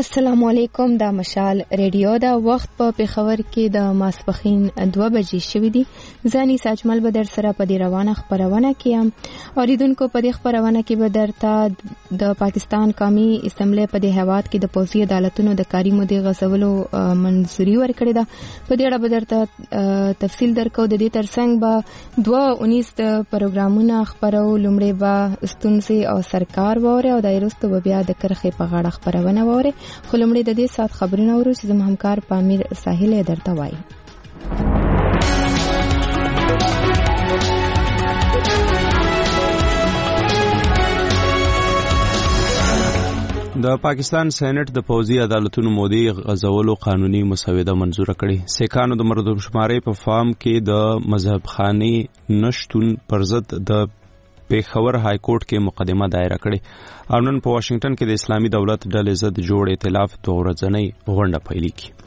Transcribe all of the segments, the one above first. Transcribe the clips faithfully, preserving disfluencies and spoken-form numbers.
السلام علیکم. دا مشال ریډیو دا وخت په پیښور کې د ماسپخین دوه بجې شوې دي. ځاني ساجمل به در سره په دې روانه خبرونه کې هم اوریدونکو په دې خبرونه کې به درته د پاکستان قومي اسمبلی په دې هیواد کې د پوځي عدالتونو د کاري مودې غځولو منځوري ورکړې ده. په دې اړه به درته تفصیل درکو. د دې ترڅنګ به دوه اونیس د پروګرامونه خبرو. لومړی به ستونزې او سرکار وره او د ایرستو به بیا د کرخې په غاړه خبرونه وره. خو لومړی د دې سات خبرونه ورو چې زموږ همکار پامیر ساحل درته وایي. د پاکستان سېنات د پوځي عدالتونو مودې غځولو قانوني مسوده منزوره کړې. سیکانو د مردمشمارۍ په فارم کې د مذهب خاني نشټون پر ضد د پیښور های کورټ کې مقدمه دایره کړې او نن په واشنگټن کې د اسلامي دولت ډلې ضد جوړ ائتلاف دوه ورځنۍ غونډه پیل کړه.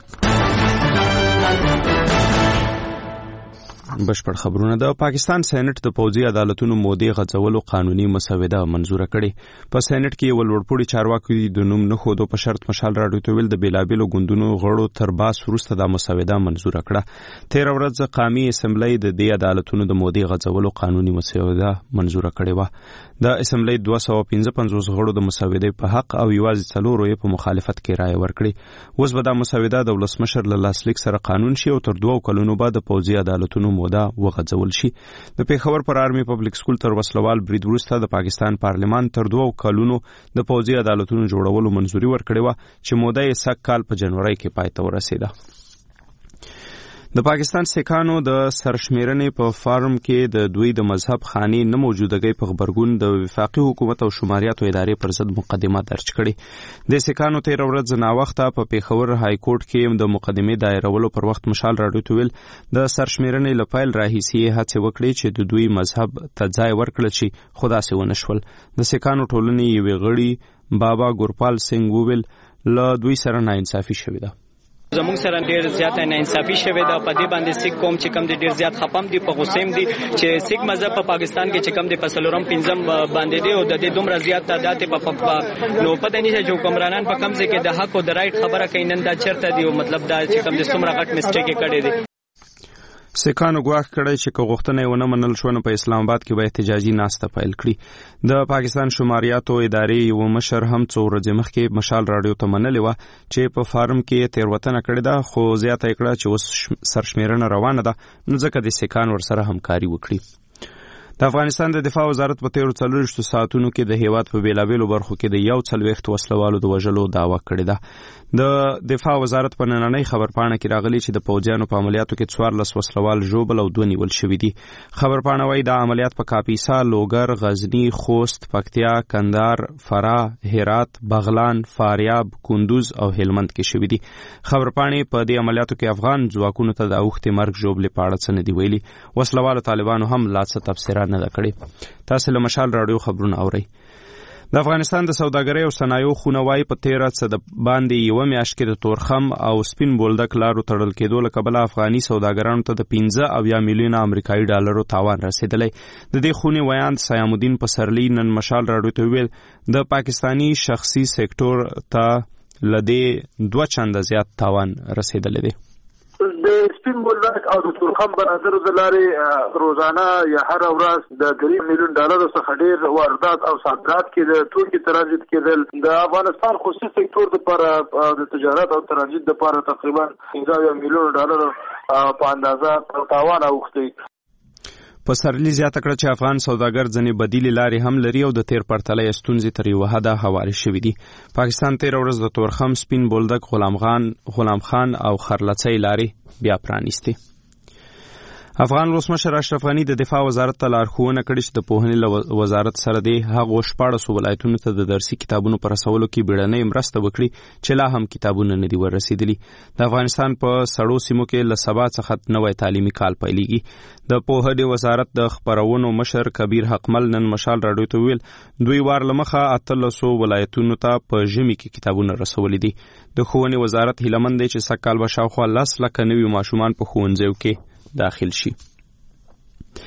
بشپړ خبرونه. د پاکستان سېنات د پوځي عدالتونو مودې غځولو قانوني مسوده منزوره کړې. په سېنات کې یو لوړپوړي چارواکي د نوم نه خودو په شرط مشال راډیو ته ویل د بیلابېلو ګوندونو غړو تر باس وروسته د مسوده منزوره کړه. تیر ورځ قومي اسمبلی د دې عدالتونو د مودې غځولو قانوني مسوده منزوره کړې و. د اسمبلی دوه سوه پنځه پنځوس غړو د مسودې په حق او یوازې څلورو یې په مخالفت کې رایه ورکړې. اوس به دا مسوده د ولسمشر له لاسلیک سره قانون شي او تر دوه کلونو بعد د پوځي عدالتونو موده وغځول شي. د پیښور پر آرمي پبلک سکول تر وسلوال برید وروسته د پاکستان پارلمان تر دوه کلونو د پوځي عدالتونو جوړولو منځوري ورکړې و چې موده یې سږ کال په جنوري کې پای ته ورسېده. د پاکستان سیکانو د سرشمیرنې په فارم کې د دوی د مذهب خاني نه موجودګۍ په خبرګون د وفاقي حکومت او شماریاتو ادارې پر ضد مقدمه درج کړې. د سیکانو تیر ورځ ناوخته په پیښور های کورټ کې د مقدمې دایرولو پر وخت مشال راډیو ته ویل د سرشمیرنې له پیل راهیسې هڅې وکړې چې د دوی مذهب ته ځای ورکړل شي، خو داسې ونه شول. د سیکانو ټولنې یوې غړي بابا ګورپال سنگ وویل له دوی سره ناانصافي شوې ده. زموږ سره ډیر زیات ناانصافي شوې ده. په دې باندې سیک قوم چې کم دي ډیر زیات خپم دي، په غوسیم دي چې سیک مذهب په پاکستان کې چې کم دي په سلورم پنځم باندې دي او د دې دومره زیات تعداد په نو پته نشي چې حکمرانان په کم ځای کې د حق او د رائټ خبره کوي نن دا چیرته دی او مطلب دا چې کم دي څومره غټ مسټیک کړي دي. سیکانو ګواښ کړی چې که غوښتنه یې ونه منل شوه نو په اسلام آباد کې به احتجاجي ناسته پیل کړي. د پاکستان شماریاتو ادارې یو مشر هم څو ورځې مخکې مشال راډیو ته منلې وه چې په فارم کې تېروتنه کړې ده، خو زیاته یې کړه چې اوس سرشمیرنه روانه ده نو ځکه د سیکان ورسره همکاري وکړي. د افغانستان د دفاع وزارت په تیرو څلوېښتو ساعتونو کې د هیواد په بیلابېلو برخو کې د یو څلوېښت وسلوالو د وژلو دعوه کړې ده. د دفاع وزارت په نننۍ خبرپاڼه کې راغلي چې د پوځیانو په عملیاتو کې څوارلس وسلوال ژوبل او دوه نیول شوي دي. خبرپاڼه وایي دا عملیات په کاپیسا، لوګر، غزني، خوست، پکتیا، کندهار، فراه، هرات، بغلان، فاریاب، کندوز او هلمند کې شوي دي. خبرپاڼې په دې عملیاتو کې افغان ځواکونو ته د اوښتې مرګ ژوبلې په اړه څه نه دي ویلي. وسلوالو طالبانو هم لا څه تبصره نه ده کړې. تاسو له مشال راډیو خبرونه اورئ. د افغانستان د سوداګرۍ او صنایعو خونه وايي په تیره څه د باندې یوه میاشت کې د تورخم او سپین بولدک لارو تړل کېدو له کبله افغاني سوداګرانو ته د پنځه اویا میلیونه امریکایي ډالرو تاوان رسېدلی. د دې خونې ویاند سیام الدین پسرلي نن مشال راډیو ته وویل د پاکستاني شخصي سکتور ته له دې دوه چنده زیات تاوان رسېدلی دی. د سپین بولدک او د تورخم برادرو د لارې روزانه یا هره ورځ د درې میلیون ډالرو څخه ډېر واردات او صادرات کې د توکي ترانزیت کېدل. د افغانستان خصوصي سکتور لپاره د تجارت او ترانزیت لپاره تقریبا پنځه میلیون ډالرو په اندازه تاوان اوښتی. پسرلی زیاته کړه چې افغان سوداګر ځنې بدیلې لارې هم لري او د تیر پرتله یې ستونزې تر یوه حده هوارې شوي دي. پاکستان تیره ورځ د تورخم، سپین بولدک، غلام خان غلام خان او خرلڅۍ لارې بیا پرانیستې. افغان ولسمشر اشرف غني د دفاع وزارت ته لارښوونه کړې چې د پوهنې له وزارت سره د هغو شپاړسو ولایتونو ته د درسي کتابونو په رسولو کې بیړنۍ مرسته وکړي چې لا هم کتابونه نه دي ورسېدلي. د افغانستان په سړو سیمو کې له سبا څخه نوی تعلیمي کال پیلېږي. د پوهنې وزارت د خپرونو مشر کبیر حقمل نن مشال راډیو ته وویل دوی وار له مخه اتلسو ولایتونو ته په ژمي کې کتابونه رسولي دي. د ښوونې وزارت هیله مند دی چې سږ کال به شاوخوا لس لکه نوي ماشومان په ښوونځیو کې داخل شي.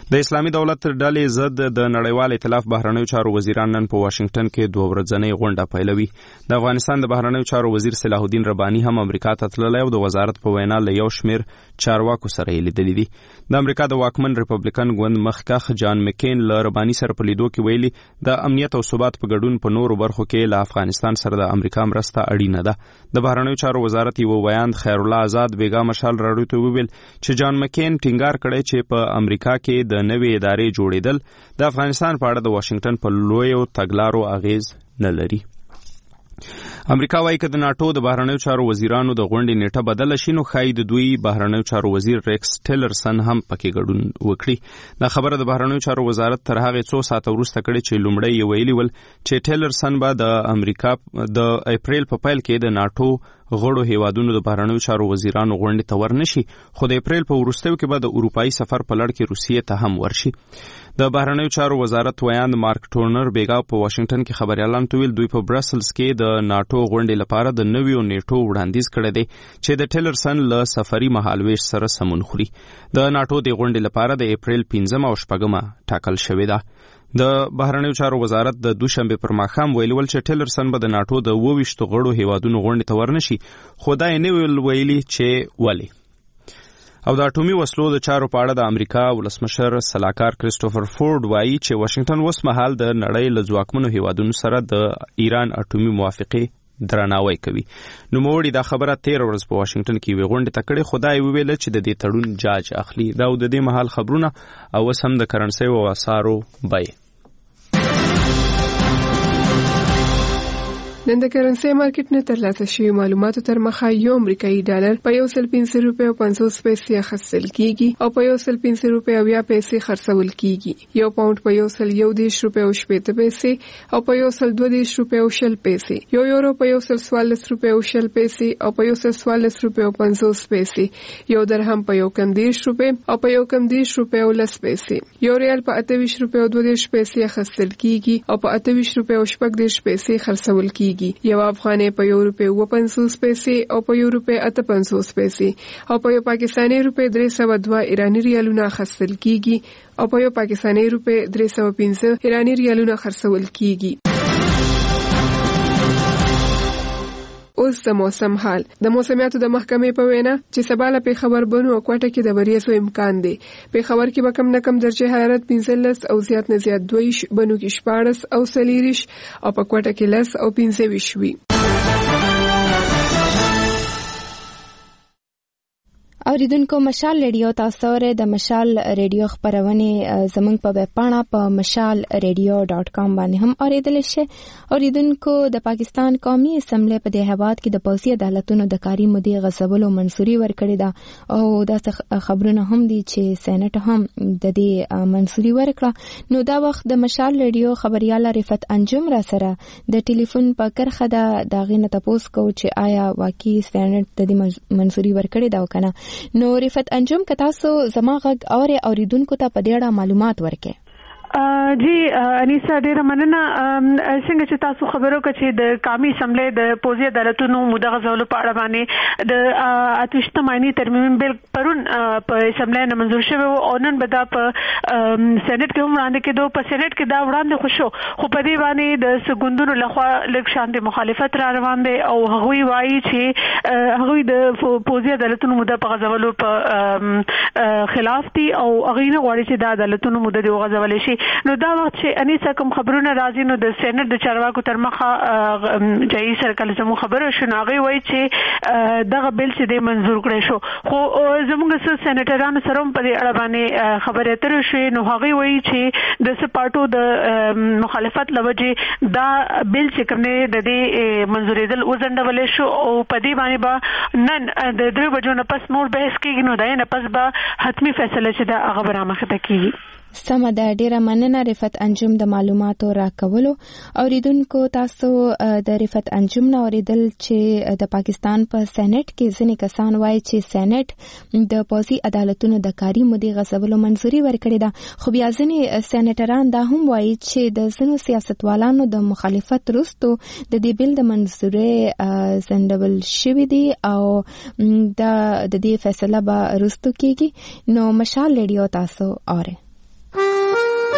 د اسلامي دولت ډلې ضد د نړیوال ائتلاف بهرنیو چارو وزیران نن په واشنگټن کې دوه ورځنۍ غونډه پیلوي. د افغانستان د بهرنیو چارو وزیر صلاح الدین رباني هم امریکا ته تللی او د وزارت په وینا له یو شمېر چارواکو سره یې لیدلي دي. د امریکا د واکمن ریپبلیکن ګوند مخکښ جان مکین له رباني سره په لیدو کې ویلي د امنیت او ثبات په ګډون په نورو برخو کې له افغانستان سره د امریکا مرسته اړینه ده. د بهرنیو چارو وزارت یو بیان خیر الله آزاد بیګا مشال راډیو ته وویل چې جان مکین ټینګار کړی چې په امریکا کې د نوې ادارې جوړېدل د افغانستان په اړه د واشنگټن په لویو تګلارو اغیز نه لري. امریکا وايي چې د ناتو د بهرنیو چارو وزیرانو د غونډې نیټه بدله شي نو ښایي د دوی بهرنیو چارو وزیر ریکس ټیلرسن هم پکې ګډون وکړي. دا خبره د بهرنیو چارو وزارت تر هغې څو ساعته وروسته کړې چې لومړی یې ویلي ول چې ټیلرسن به د امریکا د اپریل په پیل کې د ناتو غړو هیوادونو د بهرنیو چارو وزیرانو غونډې ته ورنشي، خو د اپریل په وروستیو کې به د اروپایي سفر په لړ کې روسیې ته هم ورشي. د بهرنیو چارو وزارت ویاند مارک ټورنر بیګا په واشنگټن کې خبريالانو ته ویل دوی په برسلز کې د ناتو غونډې لپاره د نویو نیټو وړاندیز کړی دی چې د ټیلرسن له سفري مهالویش سره سمون خوري. د ناتو د غونډې لپاره د اپریل پنځمه او شپږمه ټاکل شوې ده. د بهرنیو چارو وزارت د دوشنبه پر ماښام ویلي ول چې ټیلرسن به د ناتو د اوویشتو غړو هیوادونو غونډې ته ورنشي، خو دا یې نه ویلي چې ولې. او د اټومي وسلو د چارو په اړه د امریکا ولسمشر سلاکار کریسټوفر فورډ وایي چې واشنگټن اوس مهال د نړۍ له ځواکمنو هیوادونو سره د ایران اټومي موافقې درناوی کوي. نوموړي دا خبره تیر ورځ په واشنگټن کې وی غونډه ته کړې، خدای ویل چې د دې تړون جاج اخلي. دا د دې مهال خبرونه او اوس هم د کرنسي او اسعارو بیه. نن د کرنسي مارکیټ نه ترلاسه شوی معلوماتو تر مخه یو امریکایي ډالر په یو سل پنځه روپۍ او پنځوس پیسې اخیستل کیږي او په یو سل پنځه روپۍ او یا پیسې خرڅول کیږي. یو پاوند په یو سل یو دیش روپۍ او شپږ پیسې او په یو سل دوه دیش روپۍ او شل پیسې، یو یورو په یو سل څوارلس روپۍ او شل پیسې او په یو سل څوارلس روپۍ او پنځوس پیسې، یو درهم په یو کم دیش روپۍ او په یو کم دیش روپۍ او لس پیسې، یو ریال په اته ویشت روپۍ او دوه دیش پیسې اخیستل کیږي او په اته ویشت روپۍ او شپږ دیش پیسې خرڅول کیږي. یو افغانۍ په یو روپۍ و پنځوس پیسې او په یو روپۍ اته پنځوس پیسې او په یو پاکستاني روپۍ درې سوه دوه ایراني ریالونه اخیستل کیږي او په یو پاکستاني روپۍ درې سوه پنځه ایراني ریالونه خرڅول کیږي. اوس د موسم حال. د موسمیاتو د محکمې په وینا چې سبا له پیښور بنو او کوټه کې د وریځو امکان دی. پیښور کې به کم نه کم درجه حرارت پنځلس او زیات نه زیات دوه ویشت، بنو کې شپاړس او څلېرویشت او په کوټه کې لس او پنځه ویشت وي. اوریدونکو مشال ریډیو تاسو ته د مشال ریډیو خبرونه زمونږ په ویب پاڼه په مشال ریډیو ډاٹ کام باندې هم اوریدل شي. اوریدونکو د پاکستان قومي اسمبلی په د هواد کې د پولیسي عدالتونو د کاری مودې غصبولو منصوري ورکړې ده او دا خبرونه هم دي چې سېنات هم د دې منصوري ورکړه. نو دا وخت د مشال ریډیو خبريال رفعت انجم را سره د ټلیفون په کرخه د داغینه تاسو کو چې آیا واقعي سېنات د دې منصوري ورکړې ده او کنه. نو رفعت انجم که تاسو زما غږ اوري اوریدونکو ته په دې اړه معلومات ورکړئ. جی انیسا ډیره مننه. څنګه چې تاسو خبرو کړئ چې د قومي اسمبلی د پولیسي عدالتونو موده غځولو په اړه باندې د اتوشتم آئینی ترمیم بل پرون په اسمبلی نه منظور شوی او نن به دا په سېنات کې هم وړاندې کېدو. په سېنات کې دا وړاندې خو شو، خو په دې باندې د سګوندونو لخوا لږ شانتي مخالفت را روان دی او هغوی وایي چې هغوی د پولیسي عدالتونو موده په غځولو په خلاف دي او هغوی نه غواړي چې دا عدالتونو موده دې وغځولی شي. نو دا وخت چې انیسا کوم خبرونه راځي نو د سېنات د چارواکو تر مخه جایي سرکل زمو خبره شو، هغه وایي چې دغه بل چې د منظور کړی شو، خو زموږ سره سېناترانو سره په دې اړه باندې خبرې اترې شوې. نو هغه وایي چې د سپارټو د مخالفت لوجه دا بل چې کوم نه د دې منظورېدل وزندول شو او په دې باندې به نن د درې بجو نه پس نور بحث کېږي. نو دا نه پس به حتمی فیصله چې دا هغه برامخته کیږي. سمه ده، ډیره مننه رفعت انجم د معلوماتو راکولو. اوریدونکو تاسو د رفعت انجم نه اوریدل چې د پاکستان په پا سېنات کې ځینې کسان وایي چې سېنات د پولیسي عدالتونو د کاری مودې غصبولو منځوري ورکړې ده، خو بیا ځینې سېناتران دا هم وایي چې د ځینو سیاستوالانو د مخالفت وروسته د دې بل د منځوري ځنډول شوی دی او د دې فیصله به وروسته کیږي. نو مشال ریډیو تاسو اوره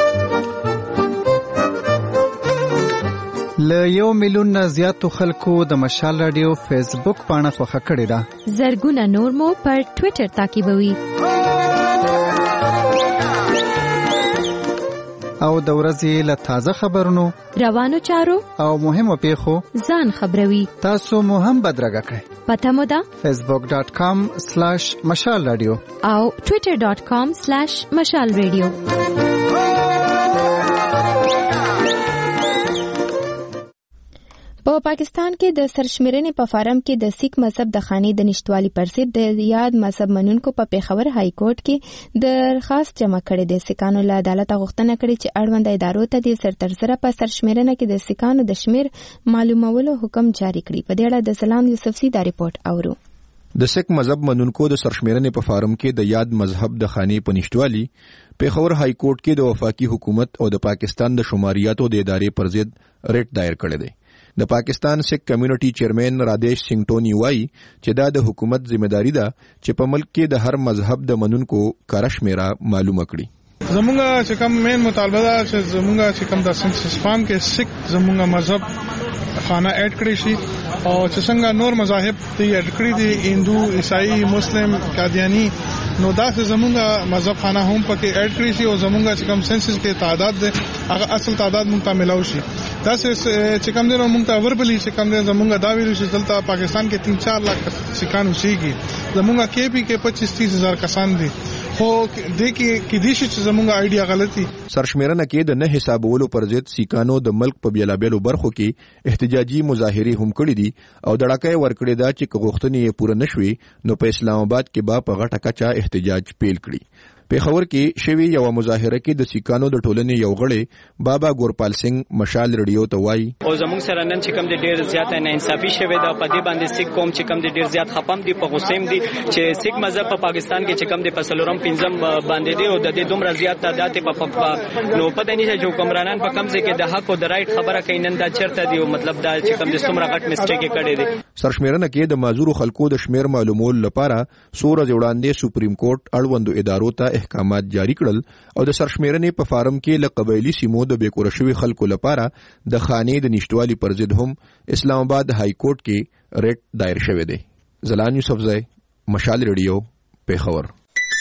له یو میلیون نه زیاتو خلکو د مشال رادیو فیسبوک پاڼه خوښه کړې ده. زرګونه نور مو پر ټوئیټر تعقیبوي. او د ورځې له تازه خبرونو، روانو چارو او مهمو پیښو ځان خبروي. تاسو مو هم بدرګه کړئ. پته مو ده facebook dot com slash mashal radio او twitter dot com slash mashal radio. په پاکستان کې د سرشمیرنې په فارم کې د سیک مذهب د خانې د نشټوالي پر ضد د یاد مذهب منونکو په پیښور های کورټ کې درخواست جمع کړی دی. سیکانو له عدالت غوښتنه کړې چې اړوند ادارو ته د سرترسره په سرشمیرنه کې د سیکانو د شمیر معلومولو حکم جاری کړي. په دې اړه د سلام یوسفزي دا ریپورت اورو. د سیک مذهب منونکو د سرشمیرنې په فارم کې د یاد مذهب د خانې په نشټوالي پیښور های کورټ کې د وفاقي حکومت او د پاکستان د شماریاتو د ادارې پر ضد ریټ دایر کړی دی. د پاکستان سیک کمیونټي چیرمن رادیش سنگ ټونی وایي چې دا د حکومت ذمہداري ده چې په ملک کې د هر مذهب د منونکو کارش میرا معلومه کړي. زمونږه چې کوم مین مطالبه ده چې زمونږه چې کوم د سنسس فارم کې سیک زمونږه مذهب خانه اډ کړی شي او چې څنګه نور مذاهب ته اډ کړی دي، هندو، عیسائی، مسلم، قادیانی، نو دا چې زمونږه مذهب خانه هم پکې اډ کړی شي او زمونږه چې کوم سنسس کې تعداد ده هغه اصل تعداد مونږ ته ملاوي شي. دا چې کوم دنو مونږ ته وربلی چې کوم دنو زمونږه دا ویل شي دلته پاکستان کې تین چار لک سکان اوسېږي، زمونږه کې پی کې پچیس تیس هزار کسان دي. خو دې کې کې دي چې زمونږه آیډیا غلطي. سرشمیرنه کې د نه حسابولو پر ضد سیکانو د ملک په بیلابېلو برخو کې احتجاجي مظاهره هم کړې دي او دړکې ورکړې ده چې غوښتنې پوره نشوي نو په اسلام آباد کې با په غټه کچا احتجاج پیل کړي. پیښور کې شوی یو مظاهره کې د سیکانو د ټولنې یو غړی بابا ګورپال سنگ مشال رادیو ته وایي او زموږ سره نن چې کوم د ډیر زیات نه انصافي شوی دا په دې باندې سیک قوم چې کوم د ډیر زیات خپم دي په غوسیم دي چې سیک مذهب په پاکستان کې چې کوم د پسلورم پنځم باندې دی او د دې دومره زیات تعداد په نو پته نشي چې حکمرانان په کم ځای کې د حق او د رائټ خبره کوي نن دا چرته دی مطلب دا چې کوم د څومره غټ مسټیک کړي دي. سرشمیرنه کې د معذور خلکو د شمیر معلومول لپاره سور وړاندې سپریم کورټ اړوندو ادارو ته احکامات جاری کړل او د سرشمیرنې په فارم کې له قبایلی سیمو د بیکور شوي خلکو لپاره د خانې د نشټوالي پر ضد هم اسلام آباد های کورټ کې ریټ دایر شوی دی. زلان یوسفزی، مشال ریډیو، پیښور.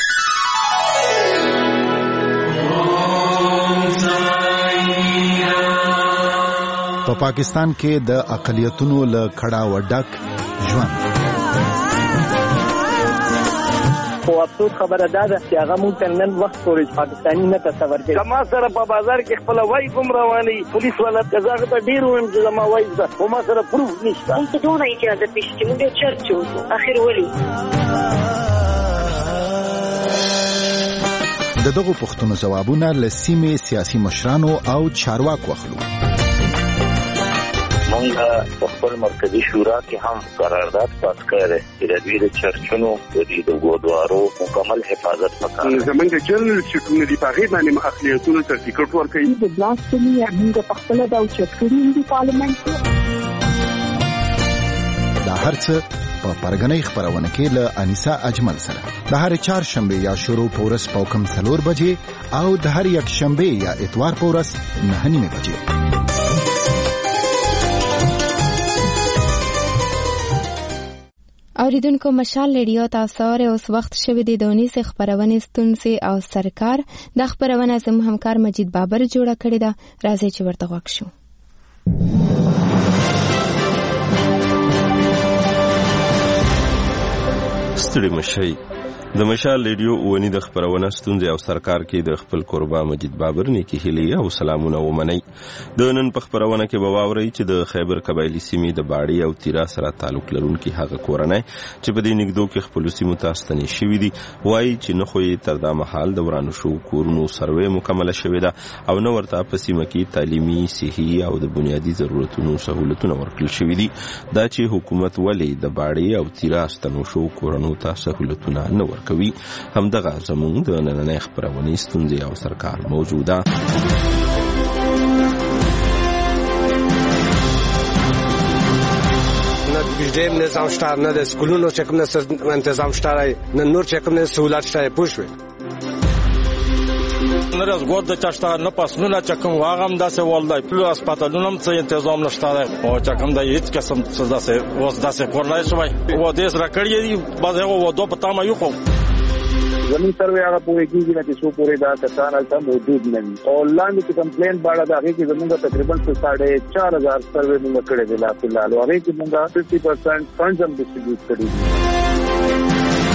په پاکستان کې د اقلیتونو له کړه وډک ژوند خو افسوس خبره ده چې هغه مونږ ته نن وخت پورې پاکستاني نه تصور کوي. کما سره په بازار کې خپل وای کوم رواني پولیس والا قزاقه ته ډیر ویم چې زما وای ده خو ما سره پروف نشته. مونږ ته دونه اجازه پېښ چې مونږ چرچو اخر ولي د دغو پوښتنو ځوابونه له سیمې سیاسي مشرانو او چارواکو اخلو. مونږه په خپل مرکزی شورا کې هم قرارداد پاس کړی چې د دې چرچونو د دې ګودوارو مکمل حفاظت وکړي. زمونږ جنرال سکریټری په هغه باندې اقلیتونو ته ټیکټ ورکړي. د بلاسفمي موږ په خپل د چرچونو د پارلیمنت دا هرڅه په پرګنۍ خبرونه کې له انیسا اجمل سره د هر چهار شنبه یا شروع پورس پوکم څلور بجې او د هر یک شنبه یا اتوار پورس نه نیمه بجې. اوریدونکو مشال ریډیو تاسو اوس وخت شوه د دونی سه خبرونه ستونسي او سرکار د خبرونه زم همکار مجید بابر جوړه کړی دا راځي چې ورته وښو. ستړي مشي د مشال ریډیو ونی د خبرونه ستونزې او سرکار کې د خپل قربا مجید بابر نیکی هلی او سلامونه ومني. د نن په خبرونه کې به واوري چې د خیبر قبایلی سیمې د باړی او تیرا سره تعلق لرونکي هغه کورنۍ چې په دې نګدو کې خپل سیمو ته ستنې شوې دي وایي چې نه خو تر دا مهال د ورانو شو کورونو سروې مکمل شوې ده او نو ورته په سیمه کې تعلیمي، صحي او د بنیادی ضرورتونو سہولتونه ورکړل شوې دي. دا چې حکومت ولې د باړی او تیرا ستنو شو کورونو ته سہولتونه نه کوي همدغه زموږ د نننۍ خبرونې ستونزې او سرکار موجوده. نه بجلی نظام شته، نه د سکولونو چې کوم نظام شته، نه نور چې کوم سہولت شته پوښوي. نه زګور د چاشتا نه پسونه چکم واغم داسې ولدای پلو هسپتالونو هم څه تنظیم نشته او چکم د هیڅ قسم څه داسې اوس داسې کورنۍ شوی و دې سره کړی دی بعض هغه و دوه پتا ما یو خو زمين سروې هغه پوره کیږي چې څو پوره دا کسان هلته موجود نه وي او لاندې چې کمپلین باندې دا هغه کې زموږ تقریبا څه چار هزار سروې موږ کړې دي لا فلحال او هغه کې موږ fifty percent فنډز هم ډسټریبیوټ کړي دي.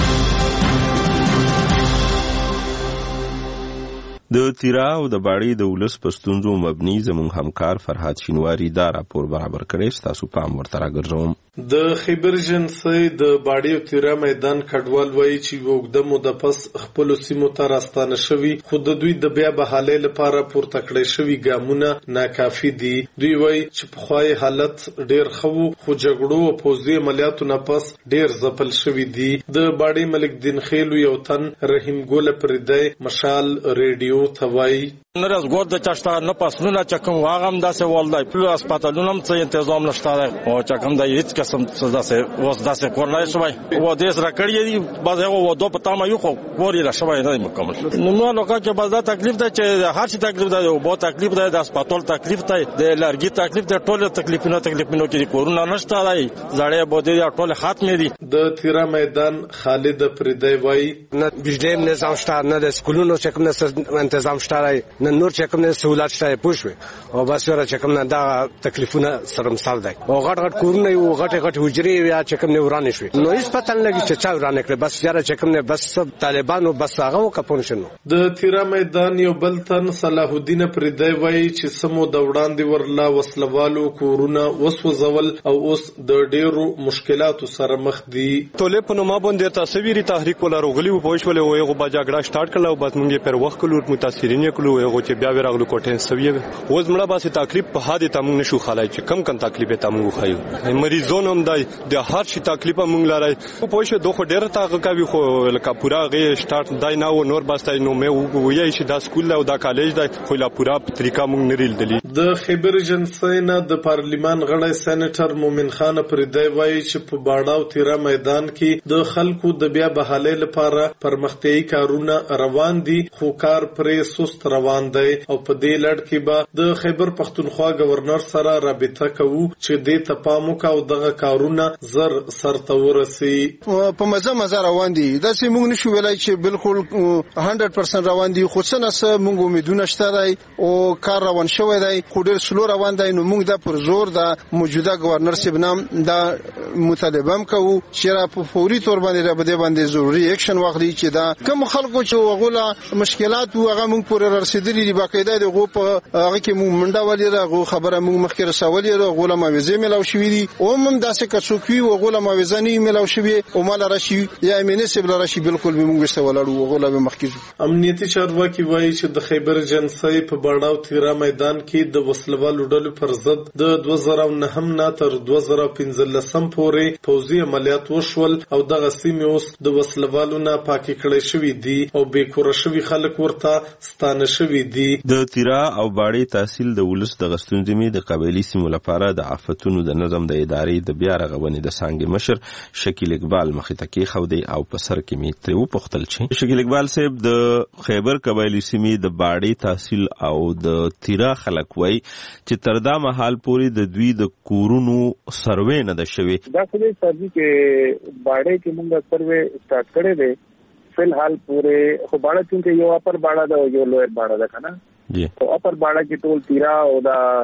د تیرا او د باړې د ولس پښتونزو مبني زموږ همکار فرحات شینواری دا راپور برابر کړي تاسو پام ورته راګرځوم. د خیبر جنسي د باړې او تیرا میدان کډوال وایي چې وګړه مو د پس خپل سیمو ته راستانه شوي خو د دوی د بیا بحالې لپاره پورته کړی شوي ګامونه ناکافي دي. دوی وایي چې په خوای حالت ډیر خو خو جګړو او پوزي عملیاتو نه پس ډیر ځپل شوي دي. د باړې ملک دین خیلو یو تن رحیم ګل پردای مشال ریډیو ثوای نه زګور د چاشتا نه پسونه چکم واغم داسې ولدای پلو هسپتالونو هم څه تنظیم نشته او چکم د هیڅ قسم څه داسې اوس داسې کورنۍ شوی و دې سره کړی دی بعض هغه و دوه پتا ما یو خو وري را شوی نه مکمل نو نو لکه چې بعض تکلیف ده چې هر څه تکلیف ده او بو تکلیف ده د هسپتال تکلیف ده د لارګي تکلیف ده ټول تکلیفونه تکلیفونه کې کورونا نشته دی زړې بودې ټول ختم دي. د تیرا میدان خالد پردای وای نه بجلی نظام شته نه د سکولونو چې کوم تنظیم شته نه نور چې کوم سہولت شته پوښوي او بس ورته چې کوم دا تکلیفونه سره مثال دی او غټ غټ کورونه یو غټ غټ حجرې یا چې کوم ورانه شوي نو هیڅ پته نه لګي چې چا ورانه کړ بس یاره چې کوم بس طالبانو بس هغه کپون شنو. د تیرا میدان یو بل تن صلاح الدین پردای وایي چې سمو د وړاندې ورلا وسلوالو کورونه وسوځول او اوس د ډیرو مشکلاتو سره مخ دي. ټولې په نوما باندې تصویري تحریک ولا روغلی و پوښول او یو باجاګړه سٹارټ کړل او بس مونږه پر وخت کلو متاثرین کلو یو چې بیا ورغلو کوټه سوي اوس مړه باسي تکلیف په هادي تمون نشو خلای چې کم کم تکلیف ته مونږ خایو مریضونو هم دای د هر شي تکلیف مونږ لارای په پوښ دوه ډېر تا کوي خو لکه پورا غي سٹارټ دای نه و نور باسي نو مې وایي چې دا سکول او دا کالج دای خو لا پورا طریقه مونږ نریل دلی. د خیبر جنسي نه د پارلیمان غړی سېنیټر مومن خان پردای وایي چې په باړاو تیرا میدان کې د خلکو د بیا بحالې لپاره پرمختیايي کارونه روان دي خو کار پرې سست روان دی او په دې لړ کې به د خیبر پښتونخوا گورنر سره رابطه کوو چې دې ته پام وکاو دغه کارونه زر سرته ورسي. په مزه مزه روان دي دا چې موږ نشو ویلای چې بالکل one hundred percent روان دي خو څنګه سه موږ امیدونه شته دی او کار روان شوی دی خو ډېر سلو روان دی نو موږ د پر زور د موجوده گورنر صاحب نام دا مطالبه کوو چې را په فوري تور باندې را بده باندې ضروري اکشن واخلي چې دا کوم خلکو چې وغوله مشکلات هغه موږ پورې رسیدلي دي باقاعده د غو په هغه کې موږ منډه ولې راغو خبره موږ مخکې رسولې راغوله موازی ملاو شوې دي او هم داسې کڅوکي وغوله موازنی ملاو شوې او مال راشي یا منسب راشي بالکل به موږ استولړو وغوله به مخکې. امنیتي چارواکي وایي چې د خیبر جنسي په باړاو تیرا میدان کې د وسلوالو ډلو پر ضد د دوه زره نه نه تر دوه زره پنځلس پورې پوځي عملیات وشول او دغه سیمې اوس د وسلوالو نه پاکي کړي شوې دي او بې کور شوي خلک ورته ستانه شوي دي. د تیرا او باړې تحصیل د ولس د غستونځمي د قبایلی سیمو لپاره د آفتونو د نظم د ادارې د بیا رغونې د څنګه مشر شکیل اقبال مخې ته کې خو دی او په سر کې می تر و پختل چې شکیل اقبال صاحب د خیبر قبایلی سیمې د باړې تحصیل او د تیرا خلک وای چې تر دا مهال پورې د دوی د کورونو سروې نه ده شوی. دا څه سروې کې باړې کې موږ سروې سٹارټ کړې ده فلحال پورې خو باړه چې یو اپر باړه ده او یو لویر باړه ده کنه جی او اپر باړه کې ټول تیرا او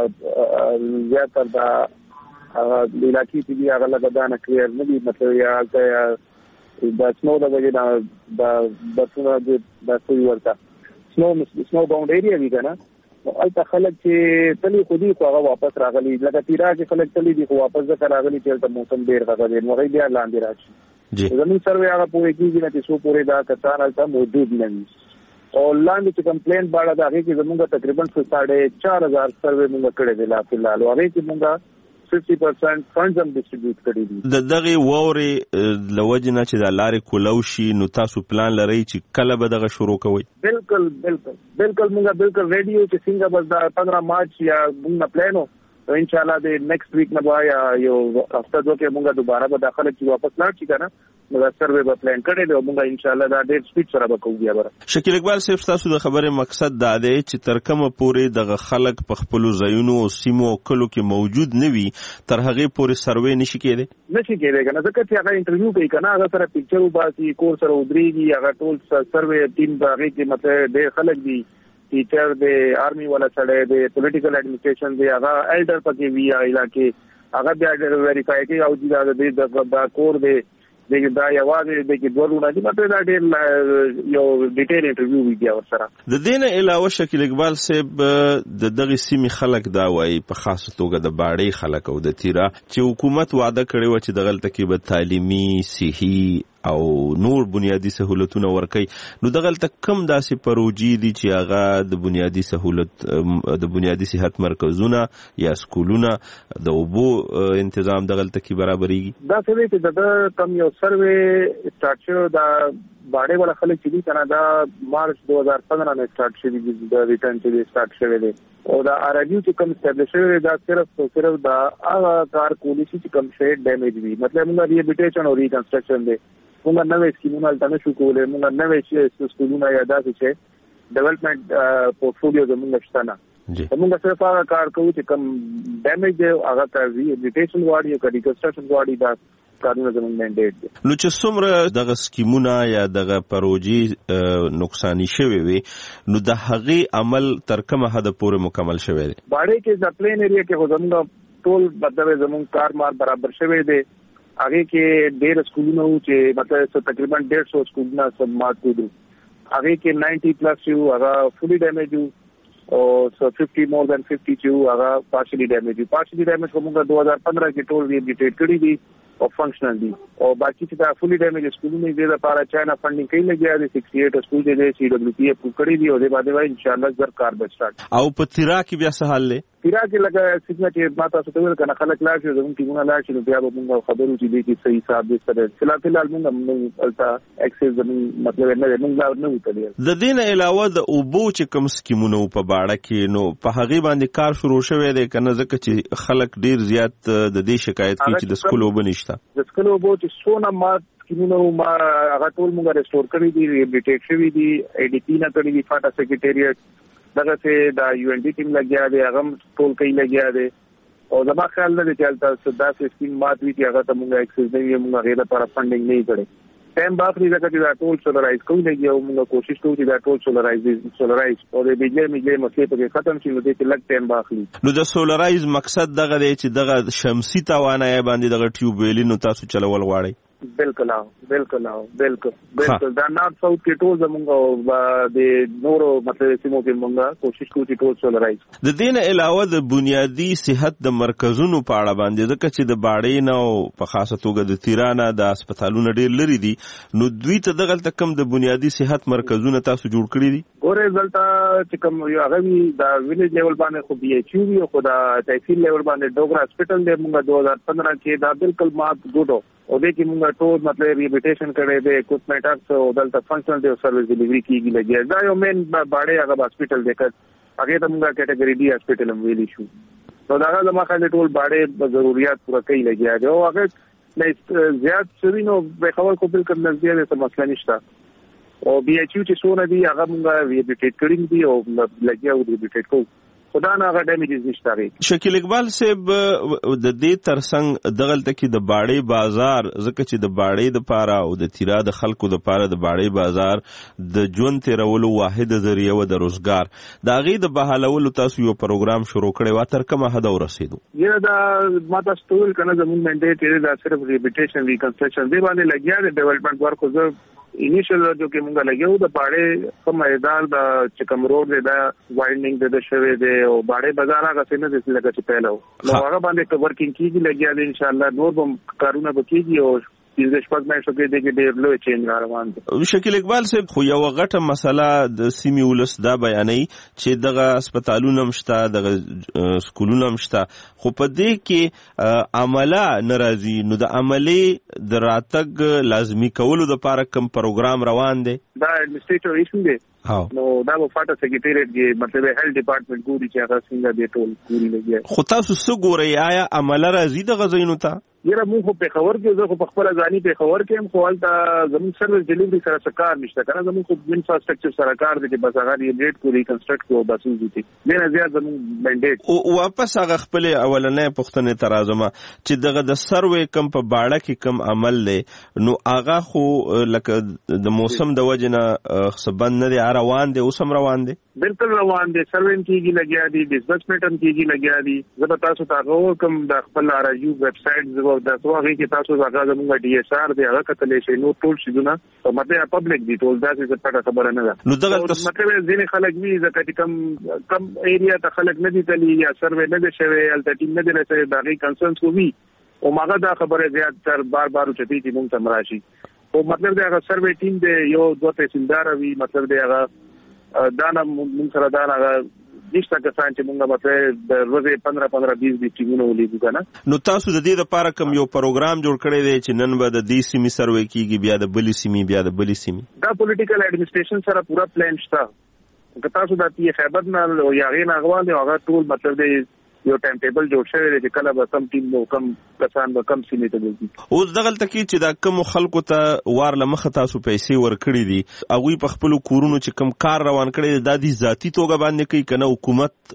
دا زیاتره دا علاقې چې دی هغه لګدا نه کلیئر نه دي مطلب یا د سنو د وجه دا د بسونه د سوي ورته سنو سنو باوند ایریا دی کنه نو البته خلک چې تلی خو دي خو هغه واپس راغلي لکه تیرا کې خلک تلی دي خو واپس ځکه راغلي چې موسم ډیر غږ دی نو غي بیا لاندې راشي. جی زمين سروې هغه پوره کیږي چې څو پوره دا کسان هلته موجود نه وي او لاندې چې کمپلین باندې دا هغه کې زموږ تقریبا څه چار هزار سروې موږ کړې دي لا فلحال هغه کې موږ fifty percent فنډز هم ډسټریبیوټ کړي دي. د دغه ووري لوجنه چې د لارې کولوشي نو تاسو پلان لرئ چې کله به دغه شروع کوئ؟ بالکل بالکل بالکل موږ بالکل ریډیو چې څنګه بس دا پندرہ مارچ یا موږ پلانو ان شاء الله د نیکسټ ویک نه بیا یو هفته دوه کې موږ دوباره به داخله چې واپس لاړ شي کنه نو سروې به پلان کړی دی او موږ ان شاء الله دا ډېر سپیډ سره به کوو بیا بره. شکیل اقبال صاحب تاسو د خبرې مقصد دا دی چې تر کومه پورې دغه خلک په خپلو ځایونو او سیمو او کلو کې موجود نه وي تر هغې پورې سروې نشي کېدی نشي کېدی کنه ځکه چې هغه انټرویو کوي کنه هغه سره پکچر وباسي کور سره ودرېږي هغه ټول سروې ټیم به هغې کې مطلب ډېر خلک دي ټیچر دی آرمی والا سړی دی پولیټیکل ایڈمنسټریشن دی هغه ایلډر پکې وی علاقې هغه بیا ویریفای کوي او چې دا کور دی دا یوازې د کې دوه ورونه دي مطلب دا ډېر یو ډیټیل انټرویو وی بیا ورسره. د دې نه علاوه شکیل اقبال صاحب د دغې سیمې خلک دا وایي په خاصه توګه د باړې خلک او د تیرا چې حکومت وعده کړې وه چې دغلته کې به تعلیمي صحي او نور بنیادی سہولتونه ورکي نو دغلته کم داسې پروژې دي چې هغه د بنیادی سہولت د بنیادی صحت مرکزونه یا سکولونه د اوبو تنظیم دغلته کې برابرېږي. دا څه دی چې د کم یو سروې سٹارټ شو دا باړې ولا خلک چې دي کنه دا مارچ دو هزار پندرہ نه سٹارټ شوی دی د ریټرن چې سٹارټ شوی دی او دا ارادیو چې کم اسټابلیش شوی دا صرف صرف دا هغه کار کولی چې کم شې ډیمیج وي مطلب موږ ریهابیلیټیشن او ریکنسټرکشن دی موږ نوې سکیمونه تل نشو کولای موږ نوې چې سکولونه یا داسې چې ډیولپمنٹ پورټفولیو زموږ شته نه موږ صرف هغه کار کوو چې کم ډیمیج دی هغه کار ریهابیلیټیشن غواړي او ریکنسټرکشن غواړي دا کارونه زموږ منډیټ دی. نو چې څومره دغه سکیمونه یا دغه پروژې نقصانی شوي وي نو د هغې عمل تر کومه حده پورې مکمل شوی دی؟ باړې کې د پلین ایریا کې زموږ ټول مطلب زموږ کار مار برابر شوی دی هغه کې ډېر سکولونه وو چې مطلب تقریبا ډېر سو سکولونه سم مات کړو هغه کې نائنٹی پلس یو هغه فلی ډیمیج یو او سو ففٹی مور دین ففٹی یو هغه پارشلی ډیمیج یو پارشلی ډیمیج کومه دو هزار پندرہ کې ټول ریهابیلیټیټ کړی دي او فنکشنل دي او باقي چې دا فلی ډیمیج سکولونه دې لپاره چاینا فنډینګ کوي لګیا دي اکسٹی ایٹ سکول دې سی ډبلیو پی اپ کړی دي او دې باندې وای ان شاء الله زر کار به سٹارټ او په تیرا کې بیا څه حال لې تیرا کې لګا څنګه چې ما تاسو ته ویل کنه خلک لا شي زموږ ټیمونه لا شي بیا به موږ خبرو چې دې کې صحیح حساب دې سره فلال فلال موږ التا اکسس زموږ مطلب نه موږ نه وکړي. د دې نه علاوه د اوبو چې کوم سکیمونه په باړه کې نو په هغه باندې کار شروع شوی دی کنه ځکه چې خلک ډیر زیات د دې شکایت کوي چې د سکول اوبه نشته. د سکول اوبه چې سونه مات سکیمونه ما هغه ټول موږ ریسټور کړی دي ریهابیلیټیټ شوی دي ای ډی پی نه کړی دي فاټا سیکریټریټ دغه چې دا یو ان ډی ټیم لګیا دی هغه ټول کوي لګیا دی او زما خیال نه دی چې تاسو دا سیستم مات وی چې هغه ته موږ اکسس نه یې موږ غیر لپاره فنډینګ نه کړی ټایم باخلي ځکه چې دا ټول سولرایز کوي لګي او موږ کوشش کوو چې دا ټول سولرایز سولرایز او د بجلی میګي مسلې په ختم شي نو دې کې لږ ټایم باخلي. نو د سولرایز مقصد دغه دی چې دغه شمسي توانایي باندې دغه ټیوب ویلي نو تاسو چلول غواړئ؟ بالکل بالکل بالکل بالکل دا نارت ساوث کې ټول زموږ د نورو مطلب سیمو کې موږ کوشش کوو چې ټول سولرایز. د دې نه علاوه د بنیادی صحت د مرکزونو په اړه باندې ځکه چې د باړې نه او په خاصه توګه د تیرانه د هسپتالونو ډېر لري دي نو دوی ته دغلته کم د بنیادی صحت مرکزونه تاسو جوړ کړی دي؟ ګوره دلته چې کوم یو هغه وي دا ویلیج لیول باندې خو بي ایچ یو وي خو دا تحصیل لیول باندې ډوګرا هسپتال دی موږ دو هزار پندرہ کې دا بالکل مات ګوډو او دې کې موږ ټول مطلب ریهابیلیټیشن کړی دی اکوپمنټ اپ او دلته فنکشنل دی او سرویس ډیلیوري کیږي لګیا دا یو مین باړې هغه هسپتال دی که هغه ته موږ کیټګری ډي هسپتال هم ویلی شو نو دا هغه زما خاله ټول باړې ضرورت پوره کوي لګیا دی او هغه نه زیات شوی نو به خبر کو بالکل نږدې ده څه مسله نشته او بي ایچ یو چې څونه دي هغه موږ ریهابیلیټیټ کړی دي او لګیا او ریهابیلیټیټ کوو خدا نه هغه ډیمیجز نشته ری. شکیل اقبال صاحب د دې ترڅنګ دغلته کې د باړې بازار ځکه چې د باړې د پاره او د تیرا د خلکو د پاره د باړې بازار د ژوند تیرولو واحد ذریعہ و د روزګار د هغې د بحالولو تاسو یو پروګرام شروع کړی و تر کومه حد ورسېدو؟ یا دا ما تاسو ټول کنه زموږ منډیټ دی دا صرف ریهابیلیټیشن ریکنسټرکشن دی باندې لګیا دی ډیولپمنٹ ورک خو انیشل جو کې موږ لګیو د باړې کوم میدان د چکم روډ دی دا وایډنینګ د شوی دی او باړې بازار هغه څنګه د لګا چې پهلو نو هغه باندې ورکینګ کیږي لګیا دی ان شاء الله نور به کارونه وکړي او د شپږ میاشتو کې دغه ډېر لوی چینج روان دی. شکیل اقبال صاحب خو یو غټه مسله د سیمې ولس دا بیانوي چې دغه هسپتالونه مشته دغه سکولونه مشته خو په دې کې عمله ناراضي نو د عملي د راتګ لازمي کولو لپاره کوم پروګرام روان دی؟ دا ایڈمنسټریټر ایشو دی نو دا په فاټا سیکریټریټ کې مطلب هیلث ډپارټمنټ ګوري چې هغه څنګه دی ټول ګوري لګي. خو تاسو څه ګورئ آیا عمل راځي د غزینو ته؟ یره مونږ په خبر کې زه په خپل ځاني په خبر کې هم خپل ته زموږ سروس ډیلیوري سره سکار نشته کنه زموږ خو انفراستراکچر سره کار دي چې بس هغه ریلیټ کو ریکنسټرکټ کو بس دي نه زیات زموږ منډیټ او واپس هغه خپل اولنې پښتنې ترازمه چې دغه د سروې کم په باړه کې کم عمل لې نو هغه خو لکه د موسم د وجنه خصبن نه دی روان دي اوس هم روان دي بالکل روان دي سروین کیږي لګیا دي ډیسبرسمنټ هم کیږي لګیا دي زه تاسو ته کوم د خپل ار یو ویب سټ او د توغه کې تاسو هغه زموږ ډي اس ار دی هغه کتلې شي نو ټول شي نه او مته پبلک دی ټول دا څه پټه خبره نه ده. نو دغه مطلب ځینې خلک وی ځکه کم کم ایریا ته خلک نه دي تللی یا سروې نه دي شوی الته ټیم نه دي لته دا غي کنسرنز کوي او ماګه دا خبره زیات تر بار بار چتی چې مونږ تمراشي او مطلب دا هغه سروې ټیم دی یو دوه تحصیلدار وی مطلب دا هغه دا نه مونږ سره دا هغه نشته کسان چې مونږه مته د ورځې پندرہ پندرہ بیس بیس ټیمونه ولیدو کنه. نو تاسو د دې لپاره کوم یو پروګرام جوړ کړی دی چې نن به د دې سیمې سروې کیږي بیا د بلی سیمې بیا د بلی سیمې؟ دا پولیټیکل اډمنسټریشن سره پورا پلان شته که تاسو د تی خیبر نه او یاغې نه غواړئ هغه ټول مطلب دی یو ټایم ټیبل جوړ شوی دی چې کله به کم ټیم نو کم کسان به کم سیمې ته ځي. اوس دغه تکي چې دا کم خلکو ته وار لمخه تاسو پیسې ورکړي دي هغه په خپل کورونو چې کم کار روان کړي د دې ذاتی توګه باندې کوي کنه حکومت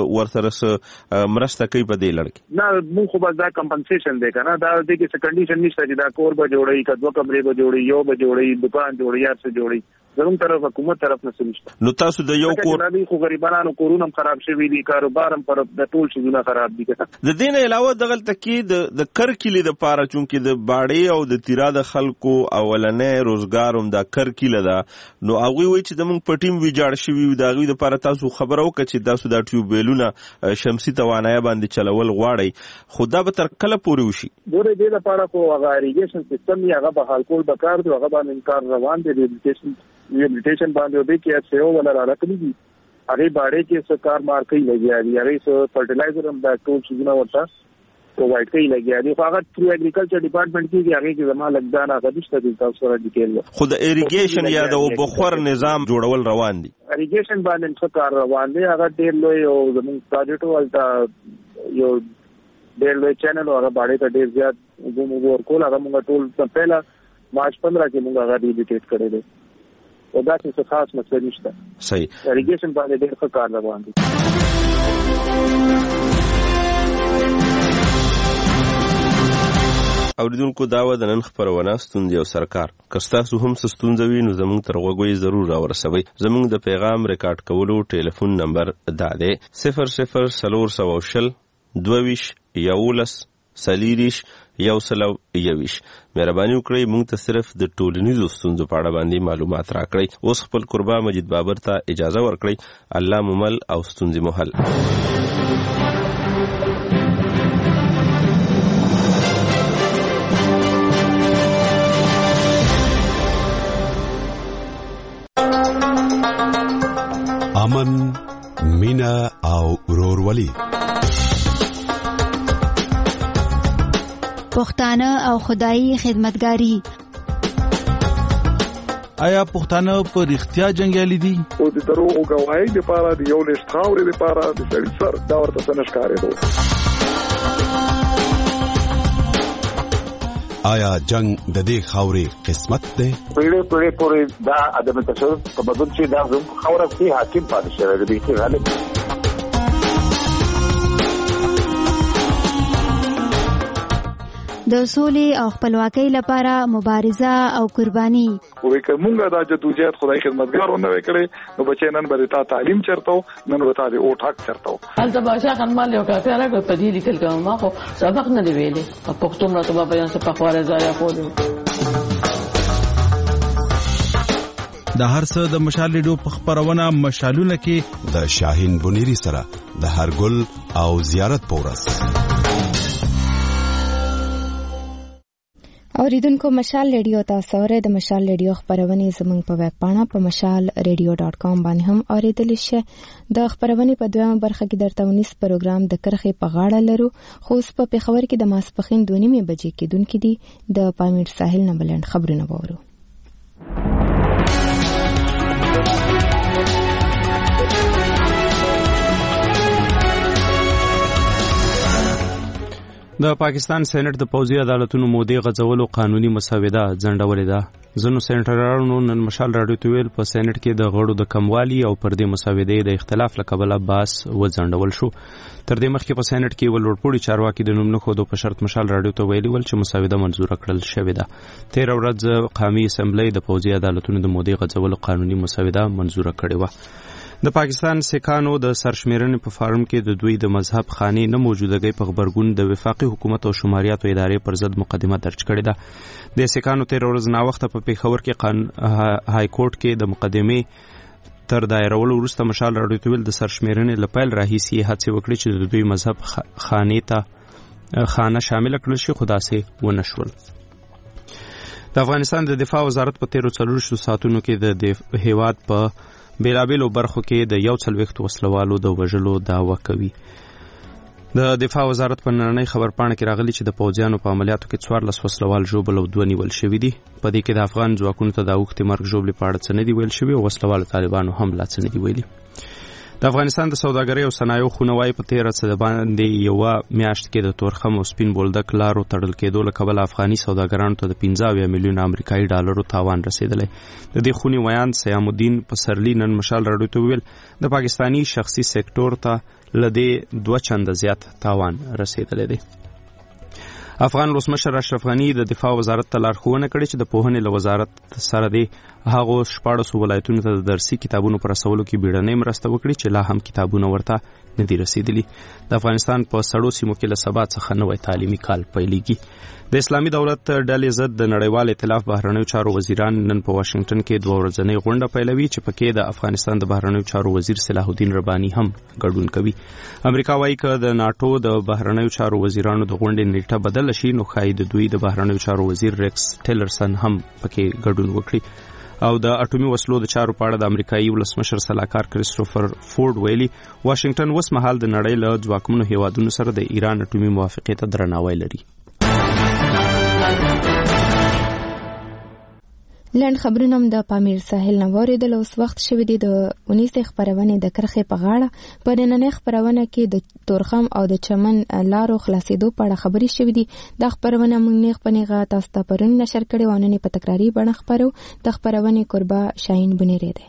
ورسره مرسته کوي په دې لړ کې؟ نه موږ خو بس دا کمپنسیشن دی کنه دا د کې څه کنډیشن نشته چې دا کور به جوړي کدو کمرې به جوړي یو به جوړي دکان جوړي یا څه جوړي زموږ طرف حکومت طرف نه نشته. نو تاسو د یو کور نه خو غریبانو کورونه خراب شوي دي کاروبار هم پر د ټول شګونه خراب دي. د دې نه علاوه دغه تکي د کرکلی د پاره چونکې د باړې او د تیرا د خلکو اولنې روزګار هم د کرکله ده نو هغه وی چې زموږ پټیم ویجاړ شوی د هغه د پاره تاسو خبرو کړئ چې تاسو د ټیوبیلونه شمسي توانایي باندې چلول غواړي خدا به تر کله پوري وشي؟ ګوره دې لپاره خو هغه اریګیشن سیستم یې هغه به حل کول بکار دی هغه باندې انکار روان دی ریهابلیټیشن ریهابلیټیشن باندې به کې څه یو ولا راکړي دي هغه باړې کې څه کار مار کوي لګیا دي هغه څه فرټیلایزر هم دا ټول شګونه ورته پرووایډ کوي لګیا دي هغه تھرو اګریکلچر ډپارټمنټ کې هغه کې زما لګدان هغه دشته دي تاسو سره ډیټیل خو د اریګیشن یا د بخور نظام جوړول روان دي اریګیشن باندې څه کار روان دي هغه ډېر لوی او زموږ پروجیکټ ولته یو ډېر لوی چینل هغه باندې ته ډېر زیات وګورو ورکول هغه موږ ټول پهلا مارچ پندرہ کې موږ هغه ریلیټیټ کړی دی او دا څه خاص مسله نشته. صحیح اریګیشن باندې ډېر ښه کار روان دي. اوریدونکو دا و د نن خبرونه ستوندې او سرکار که ستاسو هم څه ستونزه وي نو زموږ تر غوږ ضرور راورسوئ. زموږ د پیغام ریکارډ کولو ټلیفون نمبر دا دی صفر صفر څلور سوه شل دوه ویشت یولس سلیریش یو سلو یویش. مهرباني وکړئ موږ ته صرف د ټولنیزو ستونزو په اړه باندې معلومات راکړئ. اوس خپل قربا مجید بابر ته اجازه ورکړئ. الله مو مل او ستونزې مو حل. امن مینا او ورورولي پښتانه او خدایي خدمتګاری. آیا پښتانه په رښتیا جنگیالي دي؟ او د دروغ گواهی لپاره د یو لښت خاورې لپاره د سړي سر دا ورته څه نشکارېدو. آیا جنگ د دې خاورې قسمت دی؟ پیړې پیړې پورې دا عدم تشدد په بدل چې دا زموږ خاوره کې حاکم پاتې شوی دی چې غالب د سولې او خپلواکۍ لپاره مبارزه او قرباني. وې کومه دا جدوجہد خدای خدمتګارو نه وکړي نو بچی نن به تا تعلیم چرته نن به تا دې او ټاک چرته البته باشا خان مال یو کافي راغو په دې لیکل کوم ما خو سبق نه دی ویلي په پښتو مرته په بیان څخه په خواره ځای خو د هر څه د مشال ریډیو په خبرونه مشالونه کې د شاهین بنيري سره د هرګل او زیارت پورس. اوریدونکو مشال ریډیو تاسو اورئ. د مشال ریډیو خبرونه زموږ په ویب پاڼه په مشال ریډیو ډاټ کام باندې هم اوریدل شي. د خبرونه په دویمه برخه کې درته ونیس پروګرام د کرخې په غاړه لرو خو اوس په پیښور کې د ماسپخین دوه نیمې بجې کېدونکې دي. د پامیر ساحل نه بلند خبرونه وورو. د پاکستان سېنات د پوځي عدالتونو مودې غځولو قانوني مسوده ځنډولې ده. ځینو سېنیټرانو نن مشال راډیو ته ویل په سېنات کې د غړو د کموالي او پر دې مسودې د اختلاف له کبله بحث وځنډول شو. تر دې مخکې په سېنات کې یو لوړپوړي چارواکي د نوم نه ښودو په شرط مشال راډیو ته ویلي ول چې مسوده منظوره کړل شوې ده. تېره ورځ قومي اسمبلی د پوځي عدالتونو د مودې غځولو قانوني مسوده منظوره کړې وه. د پاکستان سیکانو د سرشمیرنې په فارم کې د دوی د مذهب خانې نه موجودګۍ په غبرګون د وفاقي حکومت او شماریاتو ادارې پر ضد مقدمه درج کړې ده. د سیکانو تېره ورځ ناوخته په پېښور کې قانون های کورټ کې د مقدمې تر دایرولو وروسته مشال راډیو ته ویل د سرشمیرنې له پیل راهیسې هڅې وکړې چې د دوی مذهب خانې ته خانه شامله کړل شي، خو داسې ونه شول. د افغانستان د دفاع وزارت په تېرو څلوېښتو ساعتونو کې د هېواد په بیلابیلو برخو کې د یو څلوېښتو وسلوالو د وژلو دعوه کوي. د دفاع وزارت په نننۍ خبرپاڼه کې راغلي چې د پوځیانو په عملیاتو کې څوارلس وسلوال ژوبل او دوه نیول شوي دي. په دې کې د افغان ځواکونو ته د اوښتې مرګ ژوبلې په اړه څه نه دي ویل شوي او وسلوالو طالبانو هم لا څه نه دي ویلي. د افغانستان د سوداګرۍ او صنایعو خونه وايي په تېره څه باندې یوه میاشت کې د تورخم او سپین بولدک لارو تړل کېدو له کبله افغاني سوداګرانو ته د پنځه اویا میلیونه امریکایي ډالرو تاوان رسېدلی. د دې خونې ویان سیام الدین پسرلي نن مشال راډیو ته وویل د پاکستاني شخصي سکتور ته له دې دوه چنده زیات تاوان رسېدلی دی. افغان ولسمشر اشرف غني د دفاع وزارت ته لارښوونه کړې چې د پوهنې له وزارت سره د هغو شپاړسو ولایتونو ته د درسي کتابونو په رسولو کې بیړنۍ مرسته وکړي چې لا هم کتابونه ورته نه دي رسېدلي. د افغانستان په سړو سیمو کې له سبا څخه نوی تعلیمي کال پیلېږي. د اسلامي دولت ډلې ضد د نړیوال ائتلاف بهرنیو چارو وزیران نن په واشنګټن کې دوه ورځنۍ غونډه پیلوي چې پکې د افغانستان د بهرنیو چارو وزیر صلاح الدین رباني هم ګډون کوي. امریکا وايي که د ناټو د بهرنیو چارو وزیرانو د غونډې نیټه بدله شي نو ښایي د دوی د بهرنیو چارو وزیر ریکس ټیلرسن هم پکې ګډون وکړي. او د اټومي وسلو د چارو په اړه د امریکایي ولسمشر سلاکار کریسټوفر فورډ ویلي واشنګټن اوس مهال د نړۍ له ځواکمنو هیوادونو سره د ایران اټومي موافقې ته درناوی لري. لنډ خبرونه هم د پامیر ساحل نه واورېدل. اوس وخت شوی دی د اونیسې خپرونې د کرښې په غاړه. په نننۍ خپرونه کې د تورخم او د چمن لارو خلاصېدو په اړه خبرې شوې دي. دا خپرونه موږ نیغ په نیغه تاسو ته پرون نشر کړې وه، نن یې په تکراري بڼه خپرو. د خپرونې کوربه شاهین بنیری دی.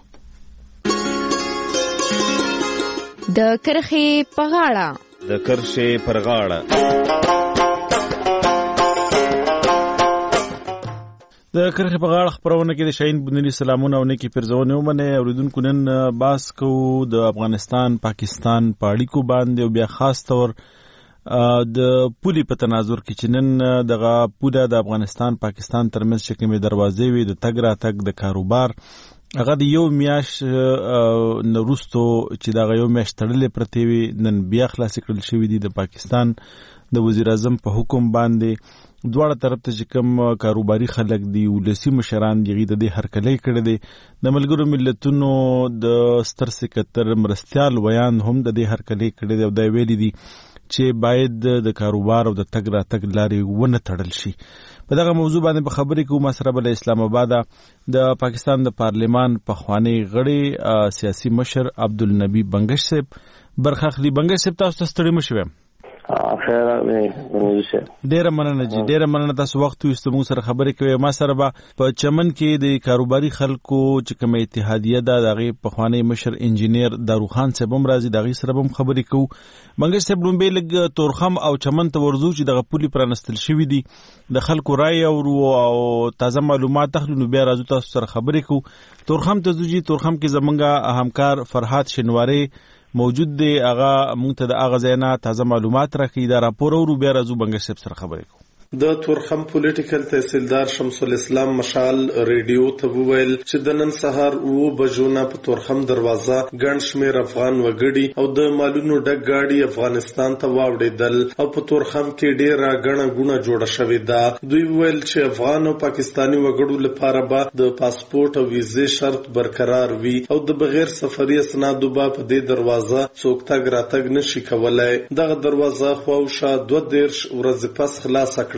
د کرښې په غاړه د کرښې پر غاړه د کرښې په غاړه خپرونه کې د شاهین بنیری سلامونه او نیکی پیرزونې ومنئ. اوریدونکو نن بحث کوو د افغانستان پاکستان په اړیکو باندې او بیا خاص طور د پولي په تناظر کې چې نن دغه پوله د افغانستان پاکستان ترمنځ چې کومې دروازې وي د تګ راتګ د کاروبار هغه د یو میاشت نه وروستو چې دغه یو میاشت تړلې پرتې وي نن بیا خلاصې کړل شوي دي. د پاکستان د وزیر اعظم په حکم باندې دواړه طرف ته چې کوم کاروباري خلک دي ولسي مشران دي د دې هرکلی کړی دی. د ملګرو ملتونو د ستر سکتر مرستیال ویان هم د دې هرکلی کړی دی او دا ویلي دي چې باید د کاروبار او د تګ راتګ لارې ونه تړل شي. په دغه موضوع باندې په خبرې کوو. ما سره بل اسلام آباد د پاکستان د پارلمان پخوانی غړی سیاسي مشر عبدالنبی بنگش صاحب برخه اخلي. بنگش صاحب تاسو ته ستړي مه شوئ. خیر راغلی. ډیره مننه جی ډیره مننه تاسو وخت ویستو موږ سره خبرې کوي. ما سره به په چمن کې د کاروباري خلکو چې کوم اتحادیه ده دغه پخوانی مشر انجینیر داروخان صاحب هم راځي دغه سره هم خبرې کوو. منګش صاحب لومبه لګ تورخم او چمن ته ورزو چې دغه پولي پرانستل شوی دي د خلکو رائے او تازه معلومات اخلو نو بیا راځو تاسو سره خبرې کوو. تورخم ته ځو جی تورخم کې زمونږ همکار فرحات شنواری موجود دی. هغه موږ ته د هغه ځای نه تازه معلومات راکړي. دا راپور اورو بیا راځو بنګش صاحب سره خبرې کوو. د تورخم پولیټیکل تحصیلدار شمس الاسلام مشال ریډیو ته وویل چې د نن سهار اوه بجو نه په تورخم دروازه ګڼ شمېر افغان وګړي او د مالونو ډک ګاډي افغانستان ته واوړېدل او په تورخم کې ډېره ګڼه ګوڼه جوړه شوې ده. دوی وویل چې افغان او پاکستاني وګړو لپاره به د پاسپورت او ویزې شرط برقرار وي او د بغیر سفري اسنادو به په دې دروازه څوک تګ راتګ نشي کولی. دغه دروازه خواوشا دوه دېرش ورځې پس خلاصه کړل